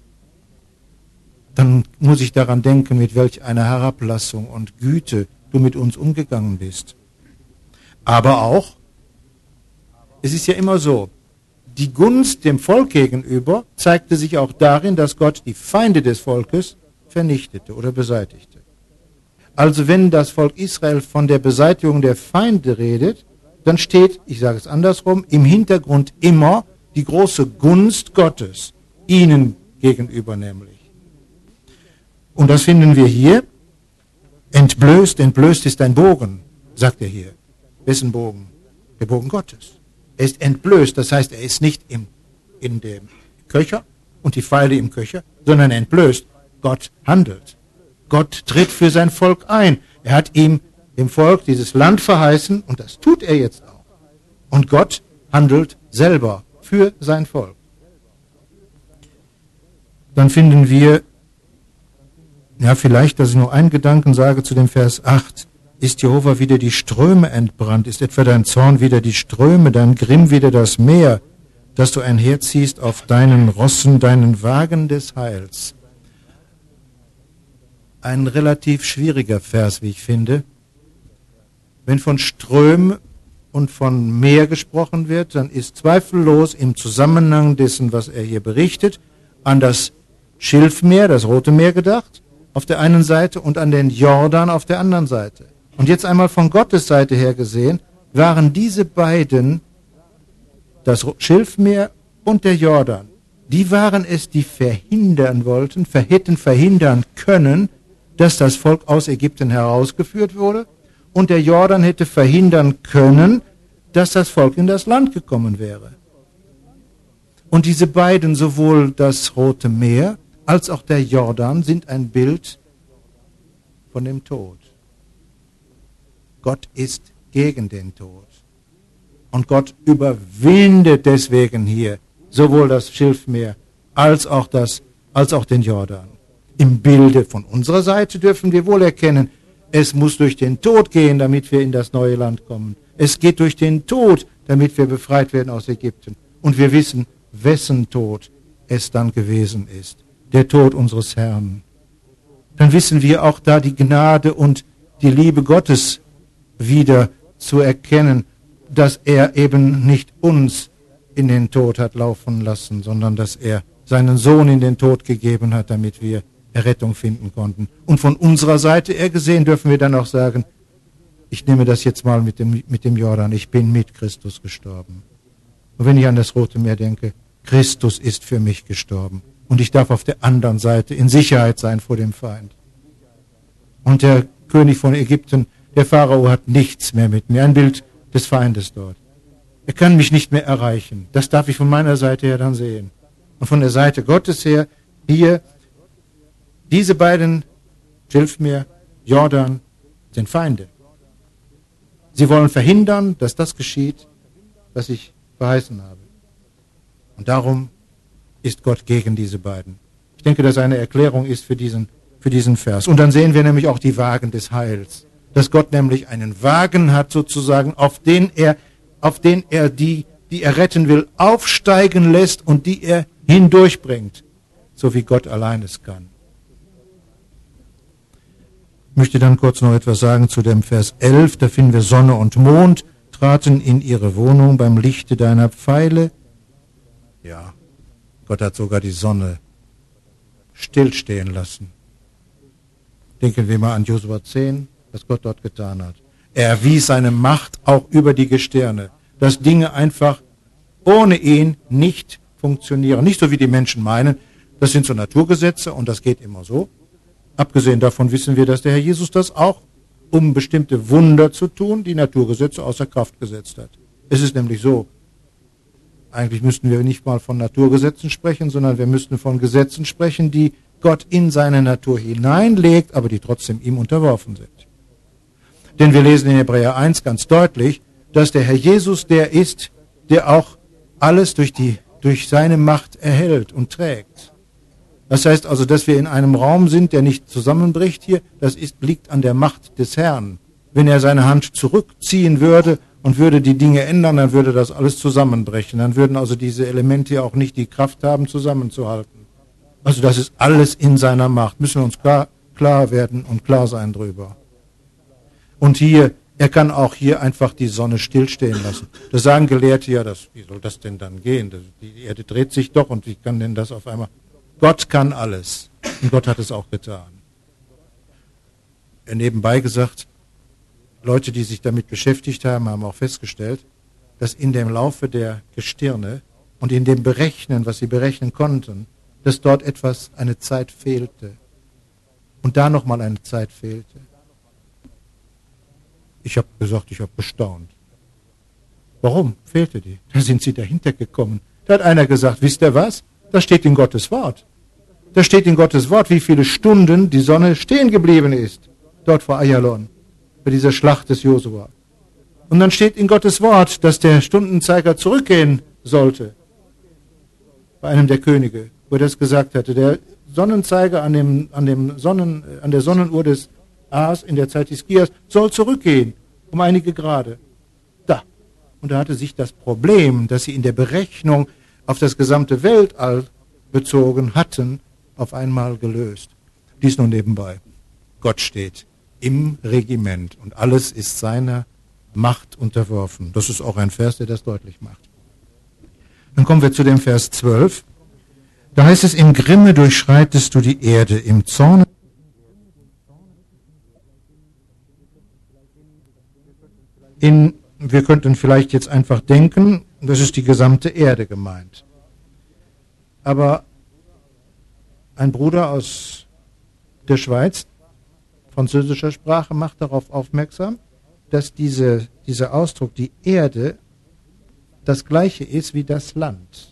Dann muss ich daran denken, mit welch einer Herablassung und Güte du mit uns umgegangen bist. Aber auch, es ist ja immer so, die Gunst dem Volk gegenüber zeigte sich auch darin, dass Gott die Feinde des Volkes vernichtete oder beseitigte. Also wenn das Volk Israel von der Beseitigung der Feinde redet, dann steht, ich sage es andersrum, im Hintergrund immer die große Gunst Gottes, ihnen gegenüber nämlich. Und das finden wir hier. Entblößt ist ein Bogen, sagt er hier. Wessen Bogen? Der Bogen Gottes. Er ist entblößt, das heißt, er ist nicht in dem Köcher und die Pfeile im Köcher, sondern entblößt. Gott handelt. Gott tritt für sein Volk ein. Er hat ihm, dem Volk, dieses Land verheißen und das tut er jetzt auch. Und Gott handelt selber für sein Volk. Dann finden wir, vielleicht, dass ich nur einen Gedanken sage zu dem Vers 8. Ist Jehova wieder die Ströme entbrannt? Ist etwa dein Zorn wieder die Ströme, dein Grimm wieder das Meer, dass du einherziehst auf deinen Rossen, deinen Wagen des Heils? Ein relativ schwieriger Vers, wie ich finde. Wenn von Strömen und von Meer gesprochen wird, dann ist zweifellos im Zusammenhang dessen, was er hier berichtet, an das Schilfmeer, das Rote Meer gedacht, auf der einen Seite und an den Jordan auf der anderen Seite. Und jetzt einmal von Gottes Seite her gesehen, waren diese beiden, das Schilfmeer und der Jordan, die waren es, die verhindern wollten, hätten verhindern können, dass das Volk aus Ägypten herausgeführt wurde, und der Jordan hätte verhindern können, dass das Volk in das Land gekommen wäre. Und diese beiden, sowohl das Rote Meer als auch der Jordan, sind ein Bild von dem Tod. Gott ist gegen den Tod. Und Gott überwindet deswegen hier sowohl das Schilfmeer als auch den Jordan. Im Bilde von unserer Seite dürfen wir wohl erkennen, es muss durch den Tod gehen, damit wir in das neue Land kommen. Es geht durch den Tod, damit wir befreit werden aus Ägypten. Und wir wissen, wessen Tod es dann gewesen ist. Der Tod unseres Herrn. Dann wissen wir auch da die Gnade und die Liebe Gottes wieder zu erkennen, dass er eben nicht uns in den Tod hat laufen lassen, sondern dass er seinen Sohn in den Tod gegeben hat, damit wir Errettung finden konnten. Und von unserer Seite her gesehen dürfen wir dann auch sagen, ich nehme das jetzt mal mit dem Jordan, ich bin mit Christus gestorben. Und wenn ich an das Rote Meer denke, Christus ist für mich gestorben. Und ich darf auf der anderen Seite in Sicherheit sein vor dem Feind. Und der König von Ägypten, der Pharao, hat nichts mehr mit mir. Ein Bild des Feindes dort. Er kann mich nicht mehr erreichen. Das darf ich von meiner Seite her dann sehen. Und von der Seite Gottes her, hier, diese beiden, Schilfmeer, Jordan, sind Feinde. Sie wollen verhindern, dass das geschieht, was ich verheißen habe. Und darum ist Gott gegen diese beiden. Ich denke, dass eine Erklärung ist für diesen Vers. Und dann sehen wir nämlich auch die Wagen des Heils. Dass Gott nämlich einen Wagen hat sozusagen, auf den er die er retten will, aufsteigen lässt und die er hindurchbringt, so wie Gott allein es kann. Ich möchte dann kurz noch etwas sagen zu dem Vers 11. Da finden wir Sonne und Mond traten in ihre Wohnung beim Lichte deiner Pfeile. Ja, Gott hat sogar die Sonne stillstehen lassen. Denken wir mal an Josua 10, was Gott dort getan hat. Er erwies seine Macht auch über die Gestirne, dass Dinge einfach ohne ihn nicht funktionieren. Nicht so wie die Menschen meinen, das sind so Naturgesetze und das geht immer so. Abgesehen davon wissen wir, dass der Herr Jesus das auch, um bestimmte Wunder zu tun, die Naturgesetze außer Kraft gesetzt hat. Es ist nämlich so, eigentlich müssten wir nicht mal von Naturgesetzen sprechen, sondern wir müssten von Gesetzen sprechen, die Gott in seine Natur hineinlegt, aber die trotzdem ihm unterworfen sind. Denn wir lesen in Hebräer 1 ganz deutlich, dass der Herr Jesus der ist, der auch alles durch seine Macht erhält und trägt. Das heißt also, dass wir in einem Raum sind, der nicht zusammenbricht hier, liegt an der Macht des Herrn. Wenn er seine Hand zurückziehen würde und würde die Dinge ändern, dann würde das alles zusammenbrechen. Dann würden also diese Elemente auch nicht die Kraft haben, zusammenzuhalten. Also das ist alles in seiner Macht. Müssen wir uns klar werden und klar sein drüber. Und hier, er kann auch hier einfach die Sonne stillstehen lassen. Das sagen Gelehrte ja, wie soll das denn dann gehen? Die Erde dreht sich doch und wie kann denn das auf einmal? Gott kann alles. Und Gott hat es auch getan. Nebenbei gesagt, Leute, die sich damit beschäftigt haben, haben auch festgestellt, dass in dem Laufe der Gestirne und in dem Berechnen, was sie berechnen konnten, dass dort eine Zeit fehlte. Und da nochmal eine Zeit fehlte. Ich habe gesagt, ich habe gestaunt. Warum fehlte die? Da sind sie dahinter gekommen. Da hat einer gesagt, wisst ihr was? Das steht in Gottes Wort. Da steht in Gottes Wort, wie viele Stunden die Sonne stehen geblieben ist. Dort vor Ayalon, bei dieser Schlacht des Josua. Und dann steht in Gottes Wort, dass der Stundenzeiger zurückgehen sollte. Bei einem der Könige, wo er das gesagt hatte. Der Sonnenzeiger an der Sonnenuhr des As in der Zeit Hiskias soll zurückgehen, um einige Grade. Da. Und da hatte sich das Problem, das sie in der Berechnung auf das gesamte Weltall bezogen hatten, auf einmal gelöst. Dies nur nebenbei. Gott steht im Regiment und alles ist seiner Macht unterworfen. Das ist auch ein Vers, der das deutlich macht. Dann kommen wir zu dem Vers 12. Da heißt es, im Grimme durchschreitest du die Erde, im Zorne. Wir könnten vielleicht jetzt einfach denken, das ist die gesamte Erde gemeint. Aber ein Bruder aus der Schweiz, französischer Sprache, macht darauf aufmerksam, dass dieser Ausdruck, die Erde, das gleiche ist wie das Land.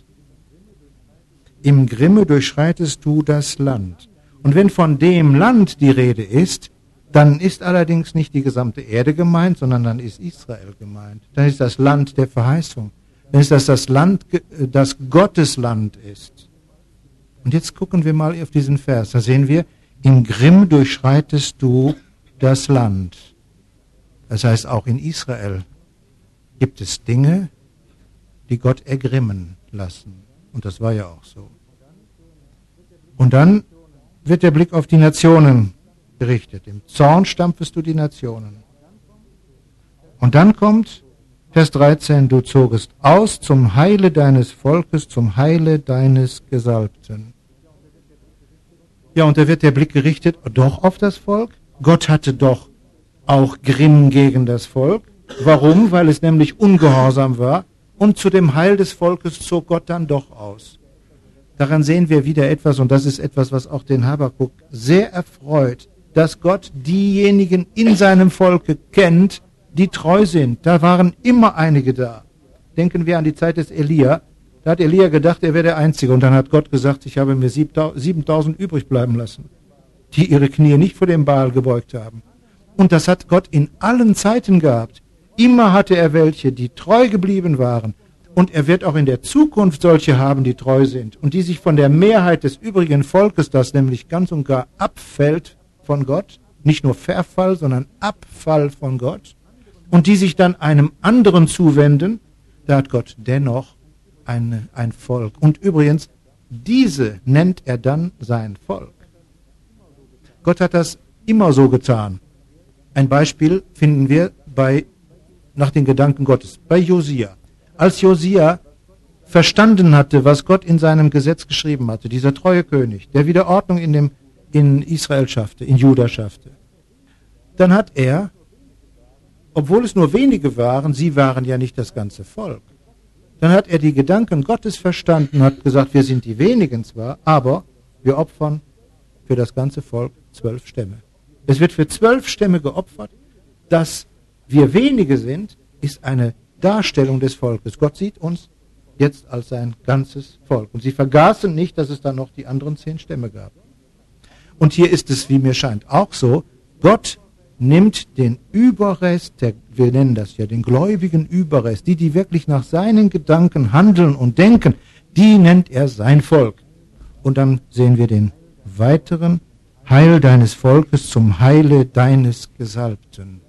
Im Grimme durchschreitest du das Land. Und wenn von dem Land die Rede ist, dann ist allerdings nicht die gesamte Erde gemeint, sondern dann ist Israel gemeint. Dann ist das Land der Verheißung. Dann ist das Land, das Gottes Land ist. Und jetzt gucken wir mal auf diesen Vers. Da sehen wir, im Grimm durchschreitest du das Land. Das heißt, auch in Israel gibt es Dinge, die Gott ergrimmen lassen. Und das war ja auch so. Und dann wird der Blick auf die Nationen gerichtet. Im Zorn stampfest du die Nationen. Und dann kommt Vers 13, du zogest aus zum Heile deines Volkes, zum Heile deines Gesalbten. Ja, und da wird der Blick gerichtet doch auf das Volk. Gott hatte doch auch Grimm gegen das Volk. Warum? Weil es nämlich ungehorsam war. Und zu dem Heil des Volkes zog Gott dann doch aus. Daran sehen wir wieder etwas, und das ist etwas, was auch den Habakuk sehr erfreut, dass Gott diejenigen in seinem Volke kennt, die treu sind. Da waren immer einige da. Denken wir an die Zeit des Elia. Da hat Elia gedacht, er wäre der Einzige. Und dann hat Gott gesagt, ich habe mir 7000 übrig bleiben lassen, die ihre Knie nicht vor dem Baal gebeugt haben. Und das hat Gott in allen Zeiten gehabt. Immer hatte er welche, die treu geblieben waren. Und er wird auch in der Zukunft solche haben, die treu sind. Und die sich von der Mehrheit des übrigen Volkes, das nämlich ganz und gar abfällt von Gott, nicht nur Verfall, sondern Abfall von Gott, und die sich dann einem anderen zuwenden, da hat Gott dennoch ein Volk. Und übrigens, diese nennt er dann sein Volk. Gott hat das immer so getan. Ein Beispiel finden wir nach den Gedanken Gottes, bei Josia. Als Josia verstanden hatte, was Gott in seinem Gesetz geschrieben hatte, dieser treue König, der wieder Ordnung in Israel schaffte, in Juda schaffte, dann hat er, obwohl es nur wenige waren, sie waren ja nicht das ganze Volk, dann hat er die Gedanken Gottes verstanden und hat gesagt, wir sind die wenigen zwar, aber wir opfern für das ganze Volk 12 Stämme. Es wird für 12 Stämme geopfert. Dass wir wenige sind, ist eine Darstellung des Volkes. Gott sieht uns jetzt als sein ganzes Volk. Und sie vergaßen nicht, dass es dann noch die anderen 10 Stämme gab. Und hier ist es, wie mir scheint, auch so, Gott nimmt den Überrest, wir nennen das ja den gläubigen Überrest, die wirklich nach seinen Gedanken handeln und denken, die nennt er sein Volk. Und dann sehen wir den weiteren Heil deines Volkes zum Heile deines Gesalbten.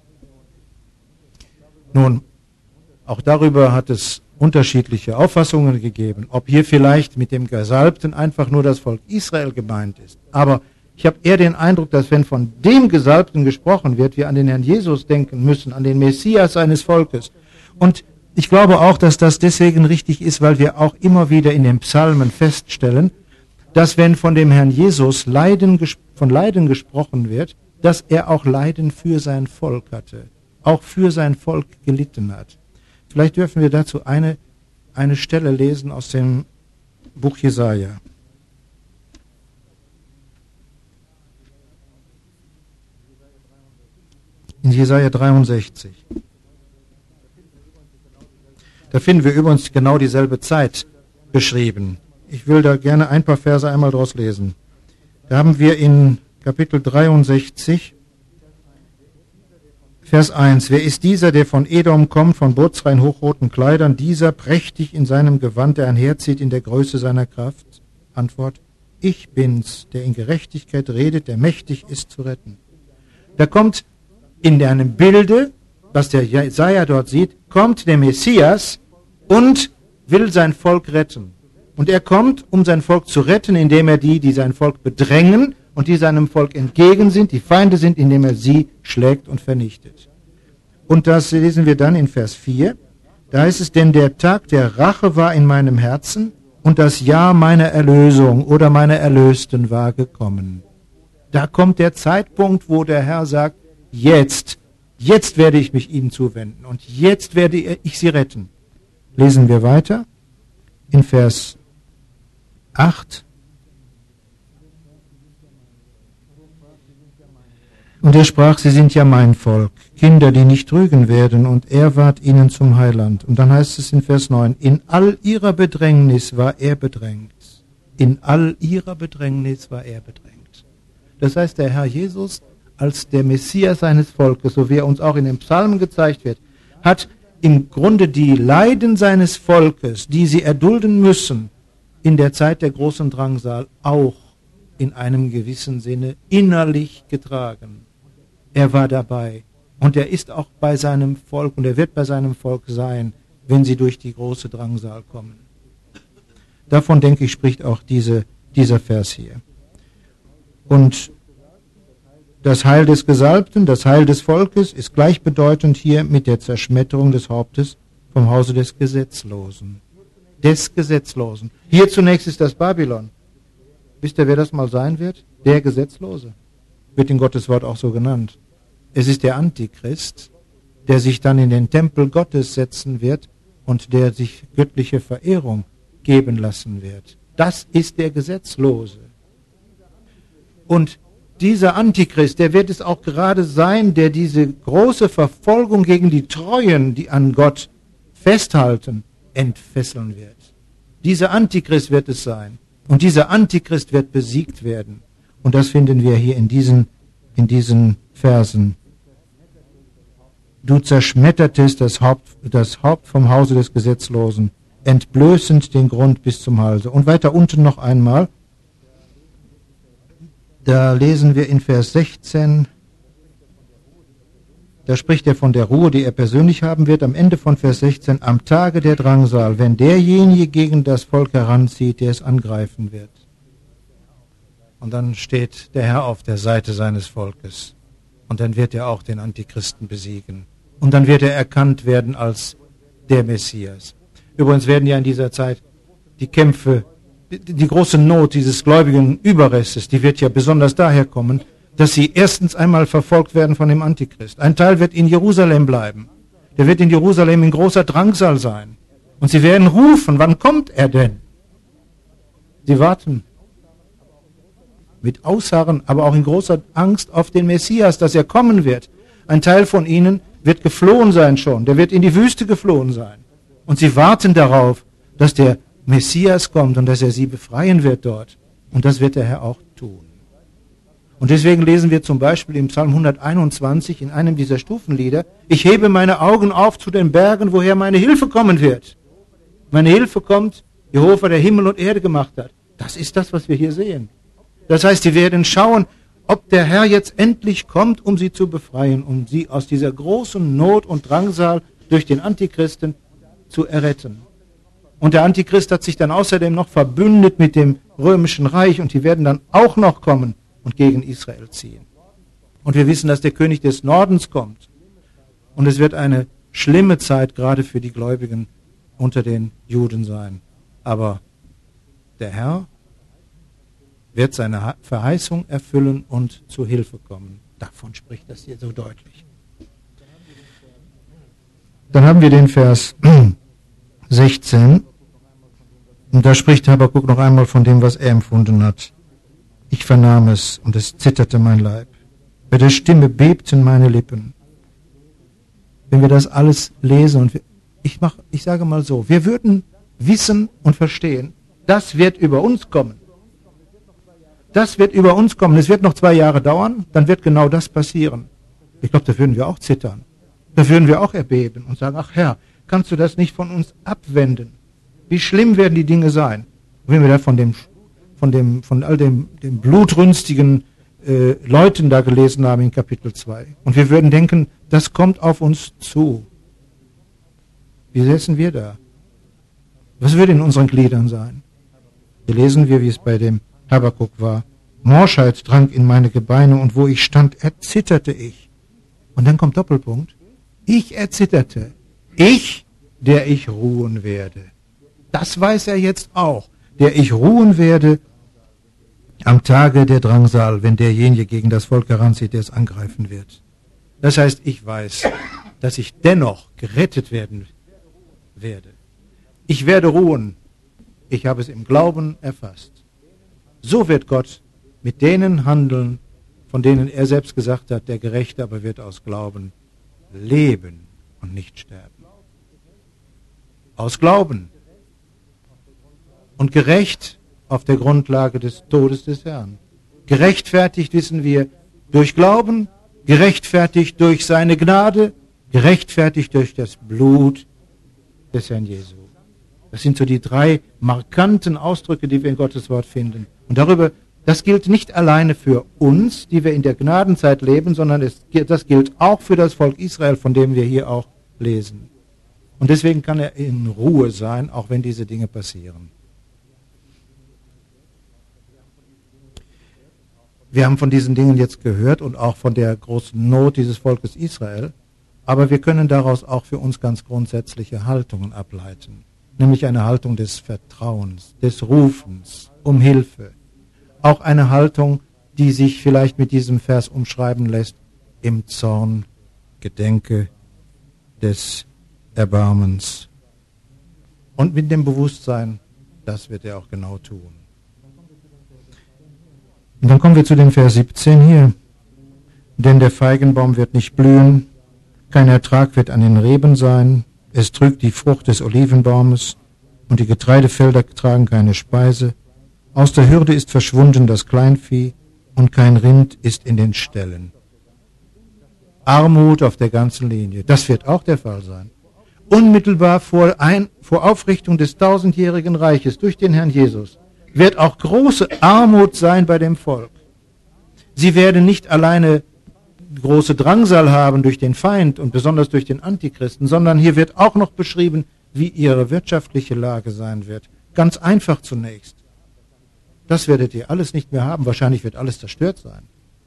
Nun, auch darüber hat es unterschiedliche Auffassungen gegeben, ob hier vielleicht mit dem Gesalbten einfach nur das Volk Israel gemeint ist. Aber ich habe eher den Eindruck, dass wenn von dem Gesalbten gesprochen wird, wir an den Herrn Jesus denken müssen, an den Messias seines Volkes. Und ich glaube auch, dass das deswegen richtig ist, weil wir auch immer wieder in den Psalmen feststellen, dass wenn von dem Herrn Jesus von Leiden gesprochen wird, dass er auch Leiden für sein Volk hatte, auch für sein Volk gelitten hat. Vielleicht dürfen wir dazu eine Stelle lesen aus dem Buch Jesaja. In Jesaja 63. Da finden wir übrigens genau dieselbe Zeit beschrieben. Ich will da gerne ein paar Verse einmal draus lesen. Da haben wir in Kapitel 63, Vers 1. Wer ist dieser, der von Edom kommt, von Botzra hochroten Kleidern, dieser prächtig in seinem Gewand, der einherzieht in der Größe seiner Kraft? Antwort, ich bin's, der in Gerechtigkeit redet, der mächtig ist zu retten. Da kommt in einem Bilde, was der Jesaja dort sieht, kommt der Messias und will sein Volk retten. Und er kommt, um sein Volk zu retten, indem er die sein Volk bedrängen und die seinem Volk entgegen sind, die Feinde sind, indem er sie schlägt und vernichtet. Und das lesen wir dann in Vers 4. Da heißt es, denn der Tag der Rache war in meinem Herzen und das Jahr meiner Erlösung oder meiner Erlösten war gekommen. Da kommt der Zeitpunkt, wo der Herr sagt, jetzt werde ich mich ihnen zuwenden und jetzt werde ich sie retten. Lesen wir weiter in Vers 8. Und er sprach, sie sind ja mein Volk, Kinder, die nicht trügen werden, und er ward ihnen zum Heiland. Und dann heißt es in Vers 9, in all ihrer Bedrängnis war er bedrängt. In all ihrer Bedrängnis war er bedrängt. Das heißt, der Herr Jesus als der Messias seines Volkes, so wie er uns auch in den Psalmen gezeigt wird, hat im Grunde die Leiden seines Volkes, die sie erdulden müssen, in der Zeit der großen Drangsal auch in einem gewissen Sinne innerlich getragen. Er war dabei und er ist auch bei seinem Volk und er wird bei seinem Volk sein, wenn sie durch die große Drangsal kommen. Davon, denke ich, spricht auch dieser Vers hier. Und das Heil des Gesalbten, das Heil des Volkes ist gleichbedeutend hier mit der Zerschmetterung des Hauptes vom Hause des Gesetzlosen. Des Gesetzlosen. Hier zunächst ist das Babylon. Wisst ihr, wer das mal sein wird? Der Gesetzlose. Wird in Gottes Wort auch so genannt. Es ist der Antichrist, der sich dann in den Tempel Gottes setzen wird und der sich göttliche Verehrung geben lassen wird. Das ist der Gesetzlose. Und dieser Antichrist, der wird es auch gerade sein, der diese große Verfolgung gegen die Treuen, die an Gott festhalten, entfesseln wird. Dieser Antichrist wird es sein. Und dieser Antichrist wird besiegt werden. Und das finden wir hier in diesen Versen. Du zerschmettertest das Haupt vom Hause des Gesetzlosen, entblößend den Grund bis zum Halse. Und weiter unten noch einmal, da lesen wir in Vers 16, da spricht er von der Ruhe, die er persönlich haben wird, am Ende von Vers 16, am Tage der Drangsal, wenn derjenige gegen das Volk heranzieht, der es angreifen wird. Und dann steht der Herr auf der Seite seines Volkes. Und dann wird er auch den Antichristen besiegen. Und dann wird er erkannt werden als der Messias. Übrigens werden ja in dieser Zeit die Kämpfe, die große Not dieses gläubigen Überrestes, die wird ja besonders daher kommen, dass sie erstens einmal verfolgt werden von dem Antichrist. Ein Teil wird in Jerusalem bleiben. Der wird in Jerusalem in großer Drangsal sein. Und sie werden rufen, wann kommt er denn? Sie warten mit Ausharren, aber auch in großer Angst auf den Messias, dass er kommen wird. Ein Teil von ihnen wird geflohen sein schon. Der wird in die Wüste geflohen sein. Und sie warten darauf, dass der Messias kommt und dass er sie befreien wird dort. Und das wird der Herr auch tun. Und deswegen lesen wir zum Beispiel im Psalm 121 in einem dieser Stufenlieder: Ich hebe meine Augen auf zu den Bergen, woher meine Hilfe kommen wird. Meine Hilfe kommt, Jehova, der Himmel und Erde gemacht hat. Das ist das, was wir hier sehen. Das heißt, sie werden schauen, ob der Herr jetzt endlich kommt, um sie zu befreien, um sie aus dieser großen Not und Drangsal durch den Antichristen zu erretten. Und der Antichrist hat sich dann außerdem noch verbündet mit dem römischen Reich und die werden dann auch noch kommen und gegen Israel ziehen. Und wir wissen, dass der König des Nordens kommt. Und es wird eine schlimme Zeit gerade für die Gläubigen unter den Juden sein. Aber der Herr wird seine Verheißung erfüllen und zu Hilfe kommen. Davon spricht das hier so deutlich. Dann haben wir den Vers 16. Und da spricht Habakuk noch einmal von dem, was er empfunden hat. Ich vernahm es und es zitterte mein Leib. Bei der Stimme bebten meine Lippen. Wenn wir das alles lesen und ich sage mal so, wir würden wissen und verstehen, das wird über uns kommen. Das wird über uns kommen. Es wird noch 2 Jahre dauern, dann wird genau das passieren. Ich glaube, da würden wir auch zittern. Da würden wir auch erbeben und sagen, ach Herr, kannst du das nicht von uns abwenden? Wie schlimm werden die Dinge sein? Und wenn wir da von all dem blutrünstigen Leuten da gelesen haben in Kapitel 2. Und wir würden denken, das kommt auf uns zu. Wie säßen wir da? Was würde in unseren Gliedern sein? Hier lesen wir, wie es bei dem Habakuk war. Morschheit drang in meine Gebeine und wo ich stand, erzitterte ich. Und dann kommt Doppelpunkt. Ich erzitterte. Ich, der ich ruhen werde. Das weiß er jetzt auch. Der ich ruhen werde am Tage der Drangsal, wenn derjenige gegen das Volk heranzieht, der es angreifen wird. Das heißt, ich weiß, dass ich dennoch gerettet werden werde. Ich werde ruhen. Ich habe es im Glauben erfasst. So wird Gott mit denen handeln, von denen er selbst gesagt hat, der Gerechte aber wird aus Glauben leben und nicht sterben. Aus Glauben. Und gerecht auf der Grundlage des Todes des Herrn. Gerechtfertigt, wissen wir, durch Glauben, gerechtfertigt durch seine Gnade, gerechtfertigt durch das Blut des Herrn Jesu. Das sind so die 3 markanten Ausdrücke, die wir in Gottes Wort finden. Und das gilt nicht alleine für uns, die wir in der Gnadenzeit leben, sondern das gilt auch für das Volk Israel, von dem wir hier auch lesen. Und deswegen kann er in Ruhe sein, auch wenn diese Dinge passieren. Wir haben von diesen Dingen jetzt gehört und auch von der großen Not dieses Volkes Israel, aber wir können daraus auch für uns ganz grundsätzliche Haltungen ableiten, nämlich eine Haltung des Vertrauens, des Rufens um Hilfe, auch eine Haltung, die sich vielleicht mit diesem Vers umschreiben lässt: Im Zorn gedenke des Erbarmens. Und mit dem Bewusstsein, das wird er auch genau tun. Und dann kommen wir zu dem Vers 17 hier. Denn der Feigenbaum wird nicht blühen, kein Ertrag wird an den Reben sein, es trügt die Frucht des Olivenbaumes und die Getreidefelder tragen keine Speise. Aus der Hürde ist verschwunden das Kleinvieh und kein Rind ist in den Ställen. Armut auf der ganzen Linie, das wird auch der Fall sein. Unmittelbar vor Aufrichtung des 1000-jährigen Reiches durch den Herrn Jesus wird auch große Armut sein bei dem Volk. Sie werden nicht alleine große Drangsal haben durch den Feind und besonders durch den Antichristen, sondern hier wird auch noch beschrieben, wie ihre wirtschaftliche Lage sein wird. Ganz einfach zunächst. Das werdet ihr alles nicht mehr haben. Wahrscheinlich wird alles zerstört sein.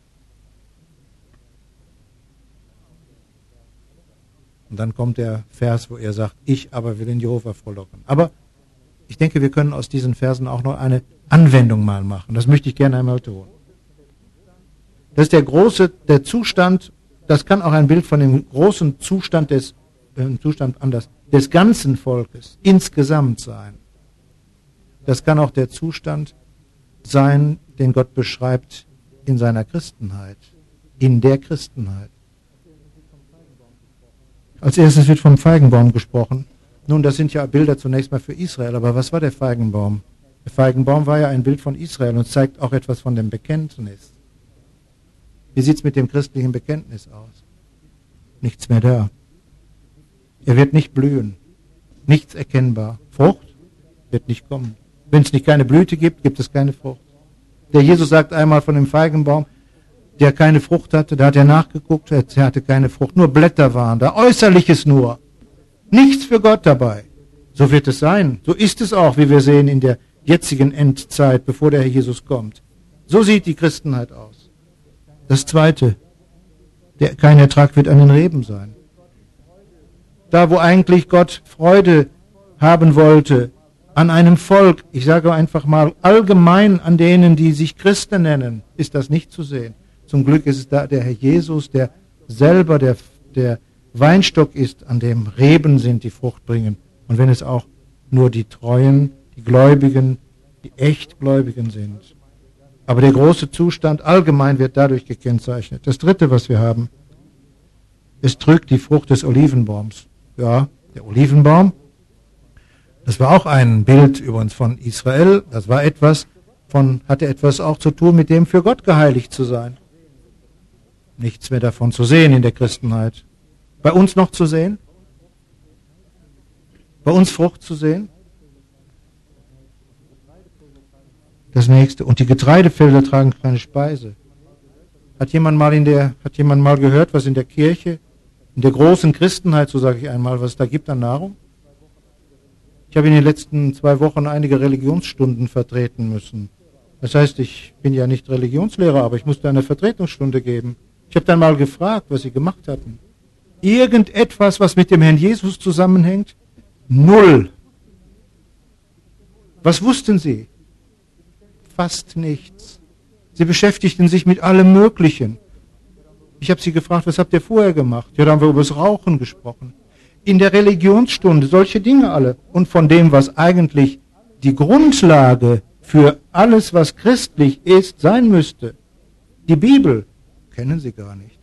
Und dann kommt der Vers, wo er sagt, ich aber will den Jehova frohlocken. Aber ich denke, wir können aus diesen Versen auch noch eine Anwendung mal machen. Das möchte ich gerne einmal tun. Das ist der Zustand, das kann auch ein Bild von dem großen Zustand des ganzen Volkes insgesamt sein. Das kann auch der Zustand sein, den Gott beschreibt in seiner Christenheit, in der Christenheit. Als erstes wird vom Feigenbaum gesprochen. Nun, das sind ja Bilder zunächst mal für Israel, aber was war der Feigenbaum? Der Feigenbaum war ja ein Bild von Israel und zeigt auch etwas von dem Bekenntnis. Wie sieht es mit dem christlichen Bekenntnis aus? Nichts mehr da. Er wird nicht blühen. Nichts erkennbar. Frucht wird nicht kommen. Wenn es nicht keine Blüte gibt, gibt es keine Frucht. Der Jesus sagt einmal von dem Feigenbaum, der keine Frucht hatte, da hat er nachgeguckt, er hatte keine Frucht, nur Blätter waren da, Äußerliches nur. Nichts für Gott dabei. So wird es sein. So ist es auch, wie wir sehen in der jetzigen Endzeit, bevor der Herr Jesus kommt. So sieht die Christenheit aus. Das Zweite, kein Ertrag wird an den Reben sein. Da, wo eigentlich Gott Freude haben wollte, an einem Volk, ich sage einfach mal allgemein an denen, die sich Christen nennen, ist das nicht zu sehen. Zum Glück ist es da der Herr Jesus, der selber der Weinstock ist, an dem Reben sind, die Frucht bringen. Und wenn es auch nur die Treuen, die Gläubigen, die Echtgläubigen sind. Aber der große Zustand allgemein wird dadurch gekennzeichnet. Das Dritte, was wir haben, es trügt die Frucht des Olivenbaums. Ja, der Olivenbaum, das war auch ein Bild übrigens von Israel. Das war hatte etwas auch zu tun mit dem, für Gott geheiligt zu sein. Nichts mehr davon zu sehen in der Christenheit. Bei uns noch zu sehen? Bei uns Frucht zu sehen? Das nächste. Und die Getreidefelder tragen keine Speise. Hat jemand mal gehört, was in der Kirche, in der großen Christenheit, so sage ich einmal, was es da gibt an Nahrung? Ich habe in den letzten 2 Wochen einige Religionsstunden vertreten müssen. Das heißt, ich bin ja nicht Religionslehrer, aber ich musste eine Vertretungsstunde geben. Ich habe dann mal gefragt, was sie gemacht hatten. Irgendetwas, was mit dem Herrn Jesus zusammenhängt? Null. Was wussten sie? Fast nichts. Sie beschäftigten sich mit allem Möglichen. Ich habe sie gefragt, was habt ihr vorher gemacht? Ja, da haben wir über das Rauchen gesprochen. In der Religionsstunde, solche Dinge alle. Und von dem, was eigentlich die Grundlage für alles, was christlich ist, sein müsste. Die Bibel kennen sie gar nicht.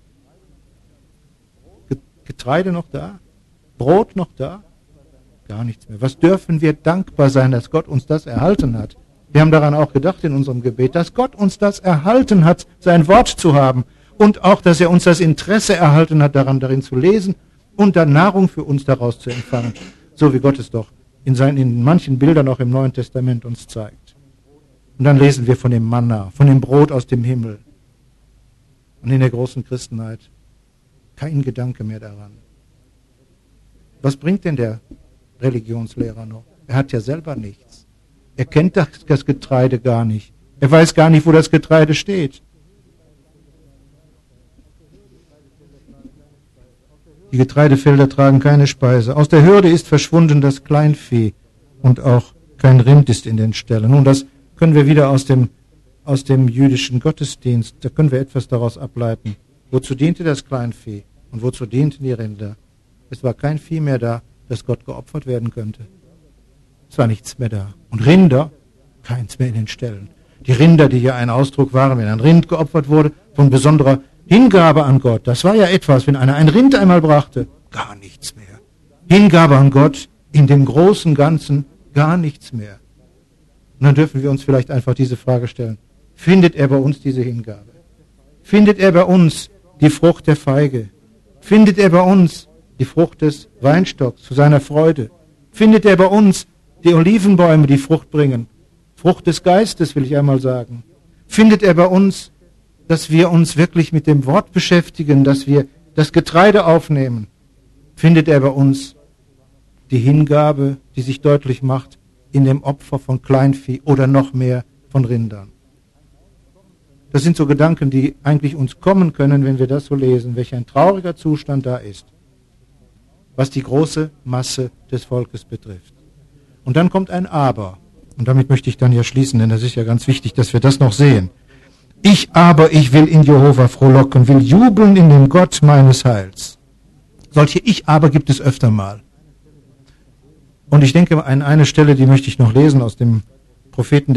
Getreide noch da? Brot noch da? Gar nichts mehr. Was dürfen wir dankbar sein, dass Gott uns das erhalten hat? Wir haben daran auch gedacht in unserem Gebet, dass Gott uns das erhalten hat, sein Wort zu haben. Und auch, dass er uns das Interesse erhalten hat, darin zu lesen und dann Nahrung für uns daraus zu empfangen. So wie Gott es doch in manchen Bildern auch im Neuen Testament uns zeigt. Und dann lesen wir von dem Manna, von dem Brot aus dem Himmel. Und in der großen Christenheit kein Gedanke mehr daran. Was bringt denn der Religionslehrer noch? Er hat ja selber nichts. Er kennt das Getreide gar nicht. Er weiß gar nicht, wo das Getreide steht. Die Getreidefelder tragen keine Speise. Aus der Hürde ist verschwunden das Kleinvieh und auch kein Rind ist in den Ställen. Nun, das können wir wieder aus dem jüdischen Gottesdienst, da können wir etwas daraus ableiten. Wozu diente das Kleinvieh und wozu dienten die Rinder? Es war kein Vieh mehr da, das Gott geopfert werden könnte. Es war nichts mehr da. Und Rinder, keins mehr in den Ställen. Die Rinder, die ja ein Ausdruck waren, wenn ein Rind geopfert wurde, von besonderer Hingabe an Gott. Das war ja etwas, wenn einer ein Rind einmal brachte, gar nichts mehr. Hingabe an Gott, in dem großen Ganzen gar nichts mehr. Und dann dürfen wir uns vielleicht einfach diese Frage stellen. Findet er bei uns diese Hingabe? Findet er bei uns die Frucht der Feige? Findet er bei uns die Frucht des Weinstocks zu seiner Freude? Findet er bei uns die Olivenbäume, die Frucht bringen? Frucht des Geistes, will ich einmal sagen. Findet er bei uns, dass wir uns wirklich mit dem Wort beschäftigen, dass wir das Getreide aufnehmen? Findet er bei uns die Hingabe, die sich deutlich macht in dem Opfer von Kleinvieh oder noch mehr von Rindern? Das sind so Gedanken, die eigentlich uns kommen können, wenn wir das so lesen, welch ein trauriger Zustand da ist, was die große Masse des Volkes betrifft. Und dann kommt ein Aber. Und damit möchte ich dann ja schließen, denn das ist ja ganz wichtig, dass wir das noch sehen. Ich will in Jehova frohlocken, will jubeln in dem Gott meines Heils. Solche Ich-Aber gibt es öfter mal. Und ich denke, an eine Stelle, die möchte ich noch lesen aus dem Propheten,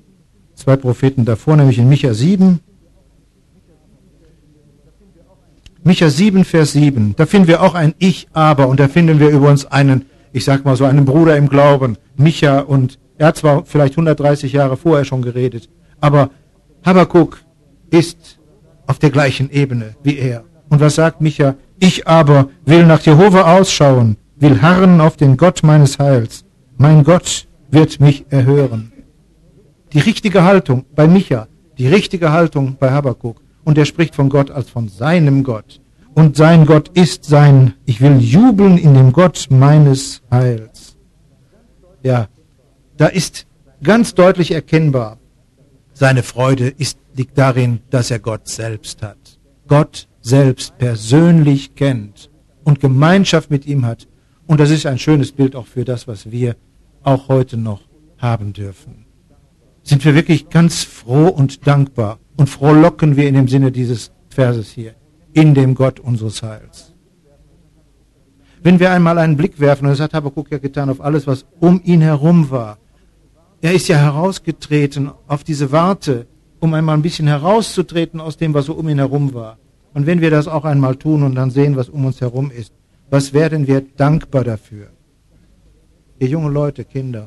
2 Propheten davor, nämlich in Micha 7. Micha 7, Vers 7, da finden wir auch ein Ich, aber, und da finden wir über uns einen, ich sag mal so, einen Bruder im Glauben, Micha, und er hat zwar vielleicht 130 Jahre vorher schon geredet, aber Habakuk ist auf der gleichen Ebene wie er. Und was sagt Micha? Ich aber will nach Jehova ausschauen, will harren auf den Gott meines Heils. Mein Gott wird mich erhören. Die richtige Haltung bei Micha, die richtige Haltung bei Habakuk. Und er spricht von Gott als von seinem Gott. Und sein Gott ist sein, ich will jubeln in dem Gott meines Heils. Ja, da ist ganz deutlich erkennbar, seine Freude liegt darin, dass er Gott selbst hat. Gott selbst persönlich kennt und Gemeinschaft mit ihm hat. Und das ist ein schönes Bild auch für das, was wir auch heute noch haben dürfen. Sind wir wirklich ganz froh und dankbar und frohlocken wir in dem Sinne dieses Verses hier, in dem Gott unseres Heils. Wenn wir einmal einen Blick werfen, und das hat Habakuk ja getan, auf alles, was um ihn herum war. Er ist ja herausgetreten auf diese Warte, um einmal ein bisschen herauszutreten aus dem, was so um ihn herum war. Und wenn wir das auch einmal tun und dann sehen, was um uns herum ist, was werden wir dankbar dafür? Ihr junge Leute, Kinder,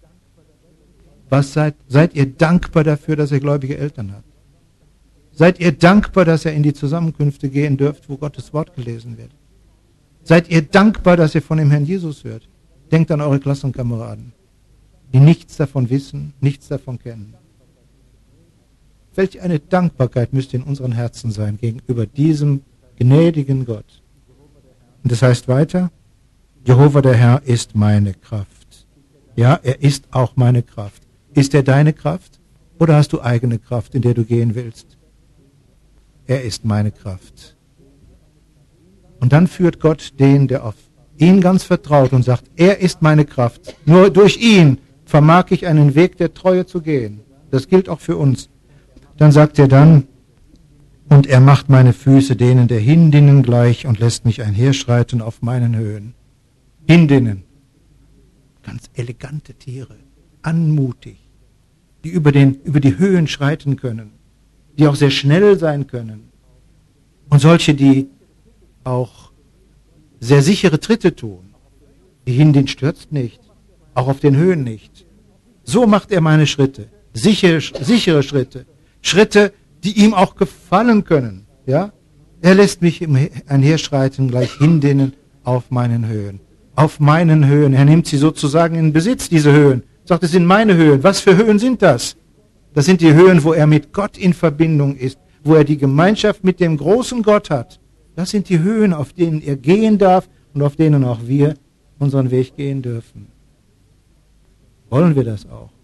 seid ihr dankbar dafür, dass ihr gläubige Eltern habt? Seid ihr dankbar, dass ihr in die Zusammenkünfte gehen dürft, wo Gottes Wort gelesen wird? Seid ihr dankbar, dass ihr von dem Herrn Jesus hört? Denkt an eure Klassenkameraden, die nichts davon wissen, nichts davon kennen. Welch eine Dankbarkeit müsste in unseren Herzen sein gegenüber diesem gnädigen Gott. Und das heißt weiter, Jehova der Herr ist meine Kraft. Ja, er ist auch meine Kraft. Ist er deine Kraft oder hast du eigene Kraft, in der du gehen willst? Er ist meine Kraft. Und dann führt Gott den, der auf ihn ganz vertraut und sagt, er ist meine Kraft. Nur durch ihn vermag ich einen Weg der Treue zu gehen. Das gilt auch für uns. Dann sagt er dann, und er macht meine Füße denen der Hindinnen gleich und lässt mich einherschreiten auf meinen Höhen. Hindinnen, ganz elegante Tiere, anmutig, die über die Höhen schreiten können, die auch sehr schnell sein können. Und solche, die auch sehr sichere Tritte tun. Die Hindin stürzt nicht, auch auf den Höhen nicht. So macht er meine Schritte, sichere Schritte, Schritte, die ihm auch gefallen können. Ja? Er lässt mich einherschreiten, gleich Hindinnen auf meinen Höhen. Auf meinen Höhen. Er nimmt sie sozusagen in Besitz, diese Höhen. Sagt, es sind meine Höhen. Was für Höhen sind das? Das sind die Höhen, wo er mit Gott in Verbindung ist, wo er die Gemeinschaft mit dem großen Gott hat. Das sind die Höhen, auf denen er gehen darf und auf denen auch wir unseren Weg gehen dürfen. Wollen wir das auch?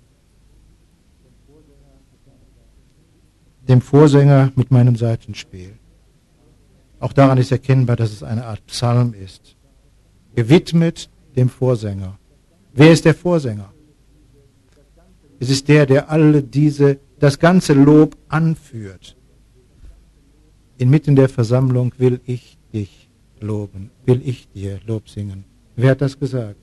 Dem Vorsänger mit meinem Saitenspiel. Auch daran ist erkennbar, dass es eine Art Psalm ist. Gewidmet dem Vorsänger. Wer ist der Vorsänger? Es ist der das ganze Lob anführt. Inmitten der Versammlung will ich dich loben, will ich dir Lob singen. Wer hat das gesagt?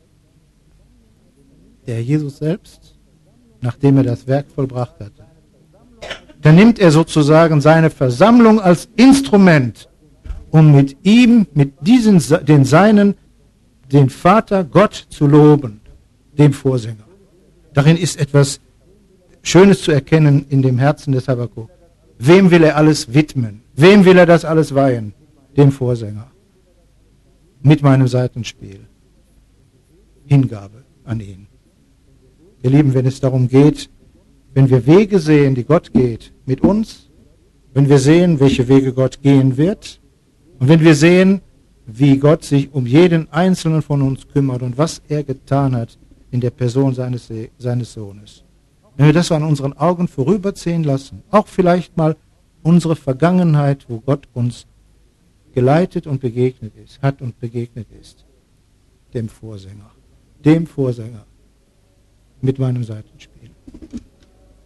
Der Jesus selbst, nachdem er das Werk vollbracht hatte. Dann nimmt er sozusagen seine Versammlung als Instrument, um mit ihm, den Seinen, den Vater Gott zu loben, dem Vorsänger. Darin ist etwas Schönes zu erkennen in dem Herzen des Habakuk. Wem will er alles widmen? Wem will er das alles weihen? Dem Vorsänger. Mit meinem Saitenspiel. Hingabe an ihn. Ihr Lieben, wenn es darum geht, wenn wir Wege sehen, die Gott geht mit uns, wenn wir sehen, welche Wege Gott gehen wird, und wenn wir sehen, wie Gott sich um jeden Einzelnen von uns kümmert und was er getan hat in der Person seines Sohnes. Wenn wir das so an unseren Augen vorüberziehen lassen, auch vielleicht mal unsere Vergangenheit, wo Gott uns geleitet und begegnet ist, dem Vorsänger mit meinem Saitenspiel.